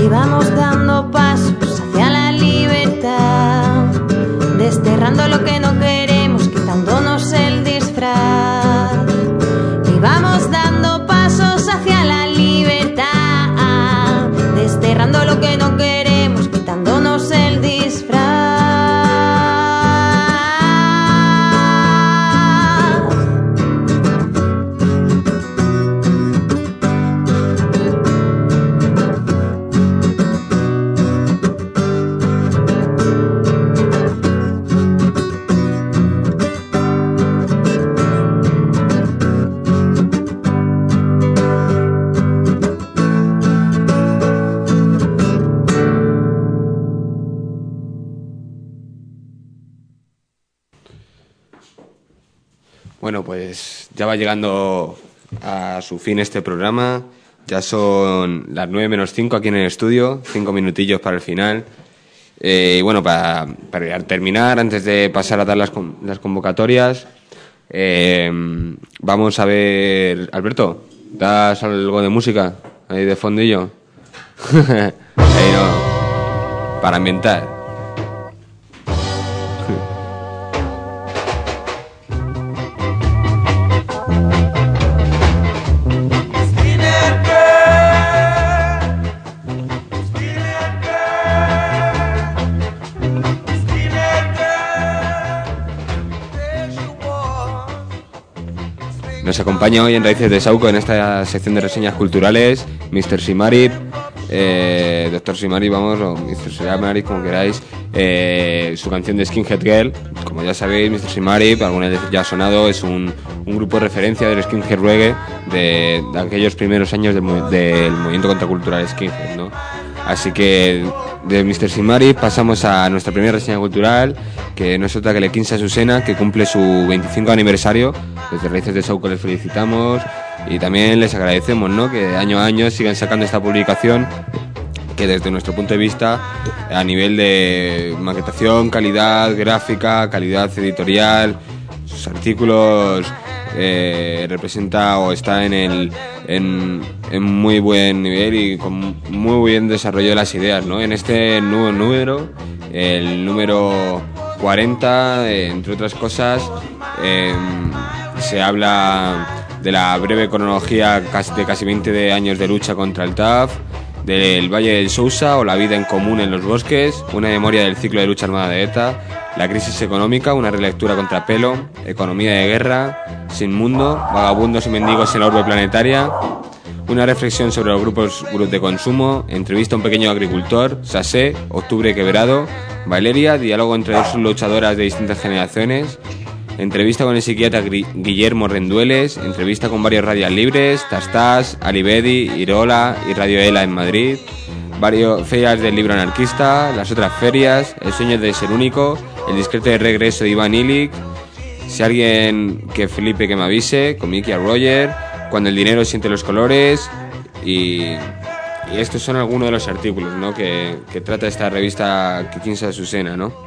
vamos dando pasos hacia la libertad, desterrando lo que no queremos, quitándonos el disfraz. Y vamos dando pasos hacia la libertad, desterrando lo que no queremos, quitándonos el disfraz.
Bueno, pues ya va llegando a su fin este programa. Ya son las nueve menos cinco aquí en el estudio, cinco minutillos para el final. Eh, y bueno, para, para terminar, antes de pasar a dar las, las convocatorias, eh, vamos a ver... Alberto, ¿das algo de música ahí de fondillo? Ahí no, para ambientar. Nos acompaña hoy en Raíces de Saúco en esta sección de reseñas culturales mister Simarip, eh, doctor Simarip, vamos, o mister Simarip, como queráis, eh, su canción de Skinhead Girl. Como ya sabéis, mister Simarip, alguna vez ya ha sonado, es un, un grupo de referencia del skinhead reggae de, de aquellos primeros años del, del movimiento contracultural skinhead, ¿no? Así que de mister Simarip pasamos a nuestra primera reseña cultural, que no es otra que Lequinsa Susena, que cumple su veinticinco aniversario. Desde Raíces de Saúco les felicitamos y también les agradecemos, ¿no?, que año a año sigan sacando esta publicación, que desde nuestro punto de vista, a nivel de maquetación, calidad gráfica, calidad editorial, sus artículos eh, representa o está en el en, en muy buen nivel y con muy buen desarrollo de las ideas, ¿no? En este nuevo número, el número cuarenta, eh, entre otras cosas, eh, se habla de la breve cronología de casi veinte años de lucha contra el T A F, del Valle del Sousa o la vida en común en los bosques, una memoria del ciclo de lucha armada de ETA, la crisis económica, una relectura contra Pelo, economía de guerra, Sin Mundo, vagabundos y mendigos en la urbe planetaria, una reflexión sobre los grupos, grupos de consumo, entrevista a un pequeño agricultor, Sasé, Octubre Quebrado, Valeria, diálogo entre dos luchadoras de distintas generaciones, entrevista con el psiquiatra Guillermo Rendueles, entrevista con varios radios libres, Tastas, Alibedi, Irola y Radio Ela en Madrid, varios ferias del libro anarquista, las otras ferias, el sueño de ser único, el discreto de regreso de Iván Illich, si alguien que Felipe que me avise, con Mickey a Roger, cuando el dinero siente los colores y, y estos son algunos de los artículos, ¿no?, que, que trata esta revista Lequinsa Susena, ¿no?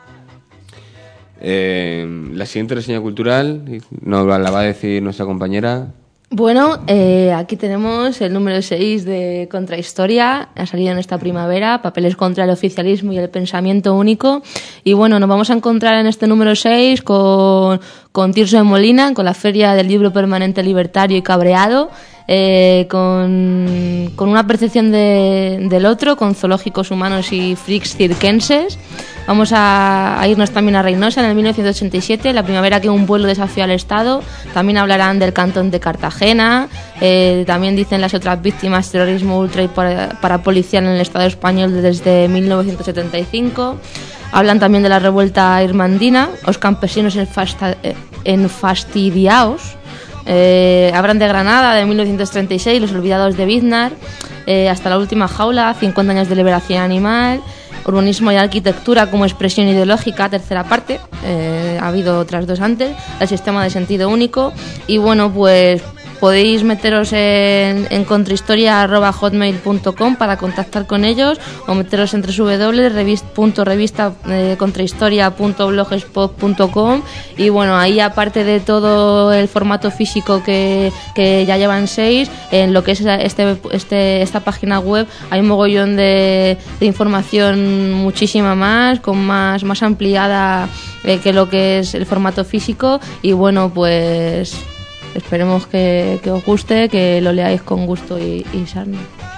Eh, la siguiente reseña cultural nos la va a decir nuestra compañera.
Bueno, eh, aquí tenemos el número seis de Contrahistoria, ha salido en esta primavera, papeles contra el oficialismo y el pensamiento único. Y bueno, nos vamos a encontrar en este número seis con, con Tirso de Molina, con la Feria del Libro Permanente Libertario y Cabreado, eh, con, con una percepción de, del otro, con zoológicos humanos y freaks cirquenses. Vamos a, a irnos también a Reynosa en el mil novecientos ochenta y siete, la primavera que un pueblo desafió al Estado. También hablarán del cantón de Cartagena, eh, también dicen las otras víctimas, terrorismo ultra y para, parapolicial en el Estado español desde mil novecientos setenta y cinco. Hablan también de la revuelta irmandina, los campesinos enfastidiados. Eh, hablan de Granada de mil novecientos treinta y seis, los olvidados de Biznar, eh, hasta la última jaula, cincuenta años de liberación animal. Urbanismo y arquitectura como expresión ideológica, tercera parte, eh, ha habido otras dos antes, el sistema de sentido único. Y bueno, pues podéis meteros en, en contrahistoria arroba hotmail punto com para contactar con ellos, o meteros en doble u doble u doble u punto revista contrahistoria punto blogspot punto com. Y bueno, ahí aparte de todo el formato físico que, que ya llevan seis, en lo que es este, este, esta página web hay un mogollón de, de información muchísima más, con más, más ampliada eh, que lo que es el formato físico. Y bueno, pues esperemos que, que os guste, que lo leáis con gusto y, y sarna.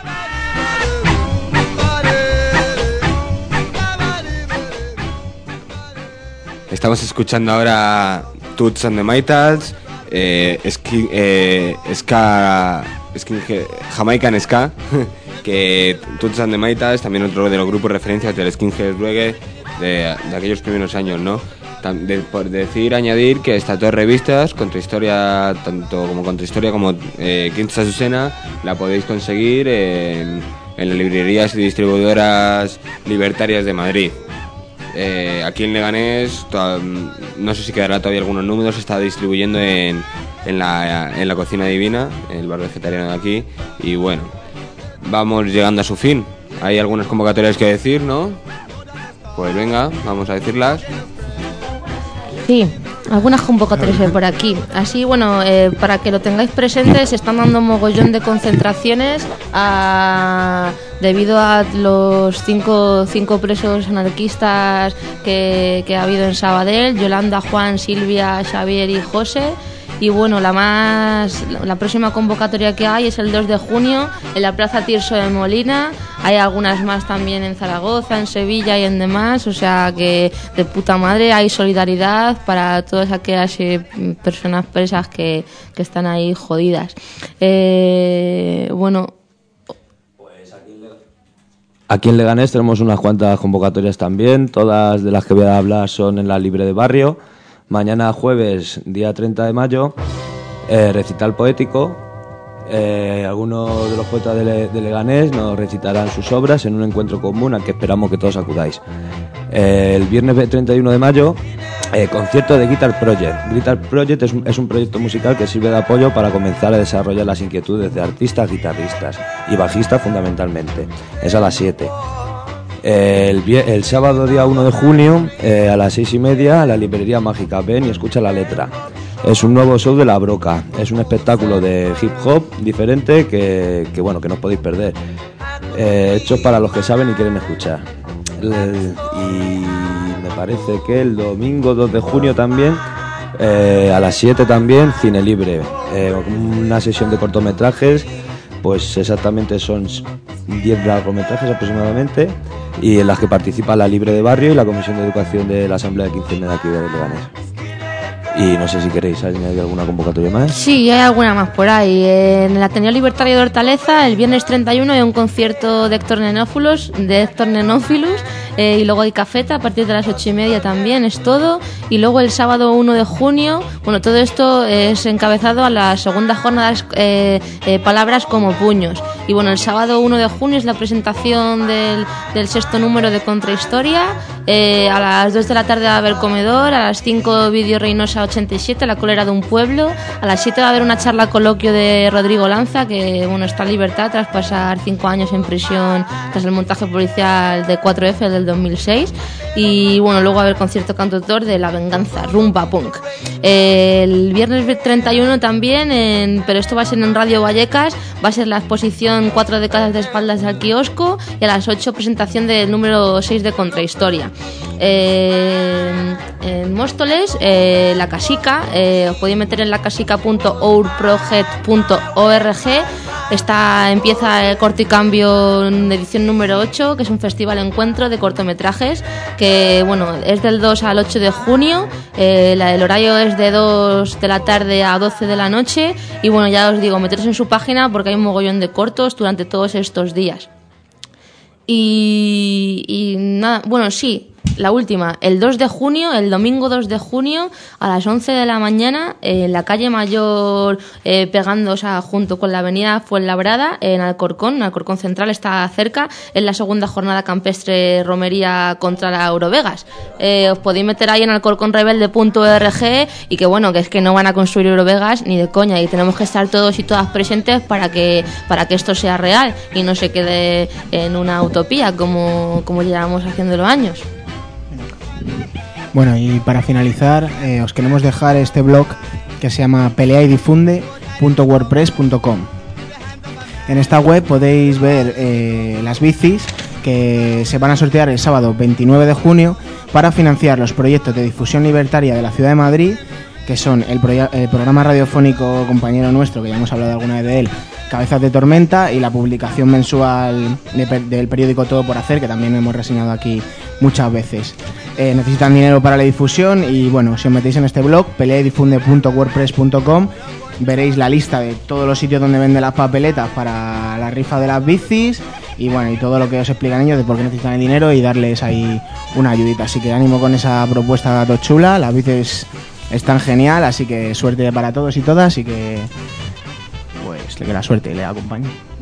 Estamos escuchando ahora Toots and the Maytals, eh, Skin, eh, Ska, Skin, Jamaican Ska, que Toots and the Maytals, también otro de los grupos referencias del Skinhead Reggae de, de aquellos primeros años, ¿no? De, por decir, añadir que estas dos revistas, Contrahistoria, tanto como Contrahistoria como eh, Quinta Azucena, la podéis conseguir en, en las librerías y distribuidoras libertarias de Madrid. Eh, aquí en Leganés, to- no sé si quedará todavía algunos números, se está distribuyendo en, en, la, en la Cocina Divina, el bar vegetariano de aquí. Y bueno, vamos llegando a su fin. Hay algunas convocatorias que decir, ¿no? Pues venga, vamos a decirlas.
Sí, algunas convocatorias hay por aquí. Así, bueno, eh, para que lo tengáis presente, se están dando un mogollón de concentraciones a, debido a los cinco, cinco presos anarquistas que, que ha habido en Sabadell: Yolanda, Juan, Silvia, Xavier y José. Y bueno, la más la próxima convocatoria que hay es el dos de junio en la Plaza Tirso de Molina. Hay algunas más también en Zaragoza, en Sevilla y en demás. O sea que de puta madre, hay solidaridad para todas aquellas eh, personas presas que, que están ahí jodidas. Eh, bueno...
Aquí en Leganés tenemos unas cuantas convocatorias también. Todas de las que voy a hablar son en la Libre de Barrio. Mañana jueves, día treinta de mayo, eh, recital poético. Eh, algunos de los poetas de, Le- de Leganés nos recitarán sus obras en un encuentro común al que esperamos que todos acudáis. Eh, el viernes treinta y uno de mayo, eh, concierto de Guitar Project. Guitar Project es un, es un proyecto musical que sirve de apoyo para comenzar a desarrollar las inquietudes de artistas, guitarristas y bajistas fundamentalmente. Es a las siete. El, vie- el sábado día uno de junio eh, a las seis y media a la librería mágica. Ven y escucha la letra. Es un nuevo show de La Broca. Es un espectáculo de hip hop diferente que, que bueno, que no os podéis perder. Eh, hecho para los que saben y quieren escuchar. El- y me parece que el domingo dos de junio también eh, a las siete también Cine Libre. Eh, una sesión de cortometrajes. Pues exactamente son diez largometrajes aproximadamente, y en las que participa la Libre de Barrio y la Comisión de Educación de la Asamblea de Quincena de aquí de Leganés. Y no sé si queréis añadir alguna convocatoria más.
Sí, hay alguna más por ahí. En el Ateneo Libertario de Hortaleza, el viernes treinta y uno hay un concierto de Héctor Nenófilos, de Héctor Nenófilos, eh, y luego hay cafeta a partir de las ocho y media también, es todo. Y luego el sábado uno de junio, bueno, todo esto es encabezado a la segunda jornada eh, eh, Palabras como Puños. Y bueno, el sábado uno de junio es la presentación del, del sexto número de Contrahistoria. Eh, a las dos de la tarde va a haber comedor, a las cinco Vídeo Reynosa ochenta y siete, La Cólera de un Pueblo. A las siete va a haber una charla coloquio de Rodrigo Lanza, que bueno, está en libertad tras pasar cinco años en prisión tras el montaje policial de cuatro efe del dos mil seis. Y bueno, luego va a haber concierto cantautor de La Venganza, Rumba Punk. Eh, el viernes treinta y uno también, en, pero esto va a ser en Radio Vallecas, va a ser la exposición Cuatro décadas de espaldas al kiosco, y a las ocho presentación del número seis de Contrahistoria. Eh, en Móstoles, eh, La Casica, eh, os podéis meter en lacasica punto ourproject punto org. Está, empieza el Corto y Cambio en edición número ocho, que es un festival encuentro de cortometrajes que bueno, es del dos al ocho de junio. Eh, la, el horario es de dos de la tarde a doce de la noche. Y bueno, ya os digo, meteros en su página porque hay un mogollón de cortos durante todos estos días. Y, y nada, bueno, sí, la última, el dos de junio, el domingo dos de junio, a las once de la mañana, en la calle Mayor, eh, pegando, o sea, junto con la avenida Fuenlabrada, en Alcorcón, Alcorcón Central está cerca, en la segunda jornada campestre romería contra la Eurovegas. Eh, os podéis meter ahí en alcorcón rebelde punto org y que bueno, que es que no van a construir Eurovegas ni de coña y tenemos que estar todos y todas presentes para que, para que esto sea real y no se quede en una utopía como, como llevamos haciendo los años.
Bueno, y para finalizar, eh, os queremos dejar este blog que se llama pelea y difunde punto wordpress punto com. En esta web podéis ver eh, las bicis que se van a sortear el sábado veintinueve de junio para financiar los proyectos de difusión libertaria de la ciudad de Madrid, que son el, pro- el programa radiofónico compañero nuestro, que ya hemos hablado alguna vez de él, Cabezas de Tormenta, y la publicación mensual de, del periódico Todo por Hacer, que también hemos reseñado aquí muchas veces. Eh, necesitan dinero para la difusión y bueno, si os metéis en este blog, pelea y difunde punto wordpress punto com, veréis la lista de todos los sitios donde venden las papeletas para la rifa de las bicis y bueno, y todo lo que os explican ellos de por qué necesitan el dinero y darles ahí una ayudita. Así que ánimo con esa propuesta todo chula, las bicis están genial, así que suerte para todos y todas y que pues que la suerte le acompañe.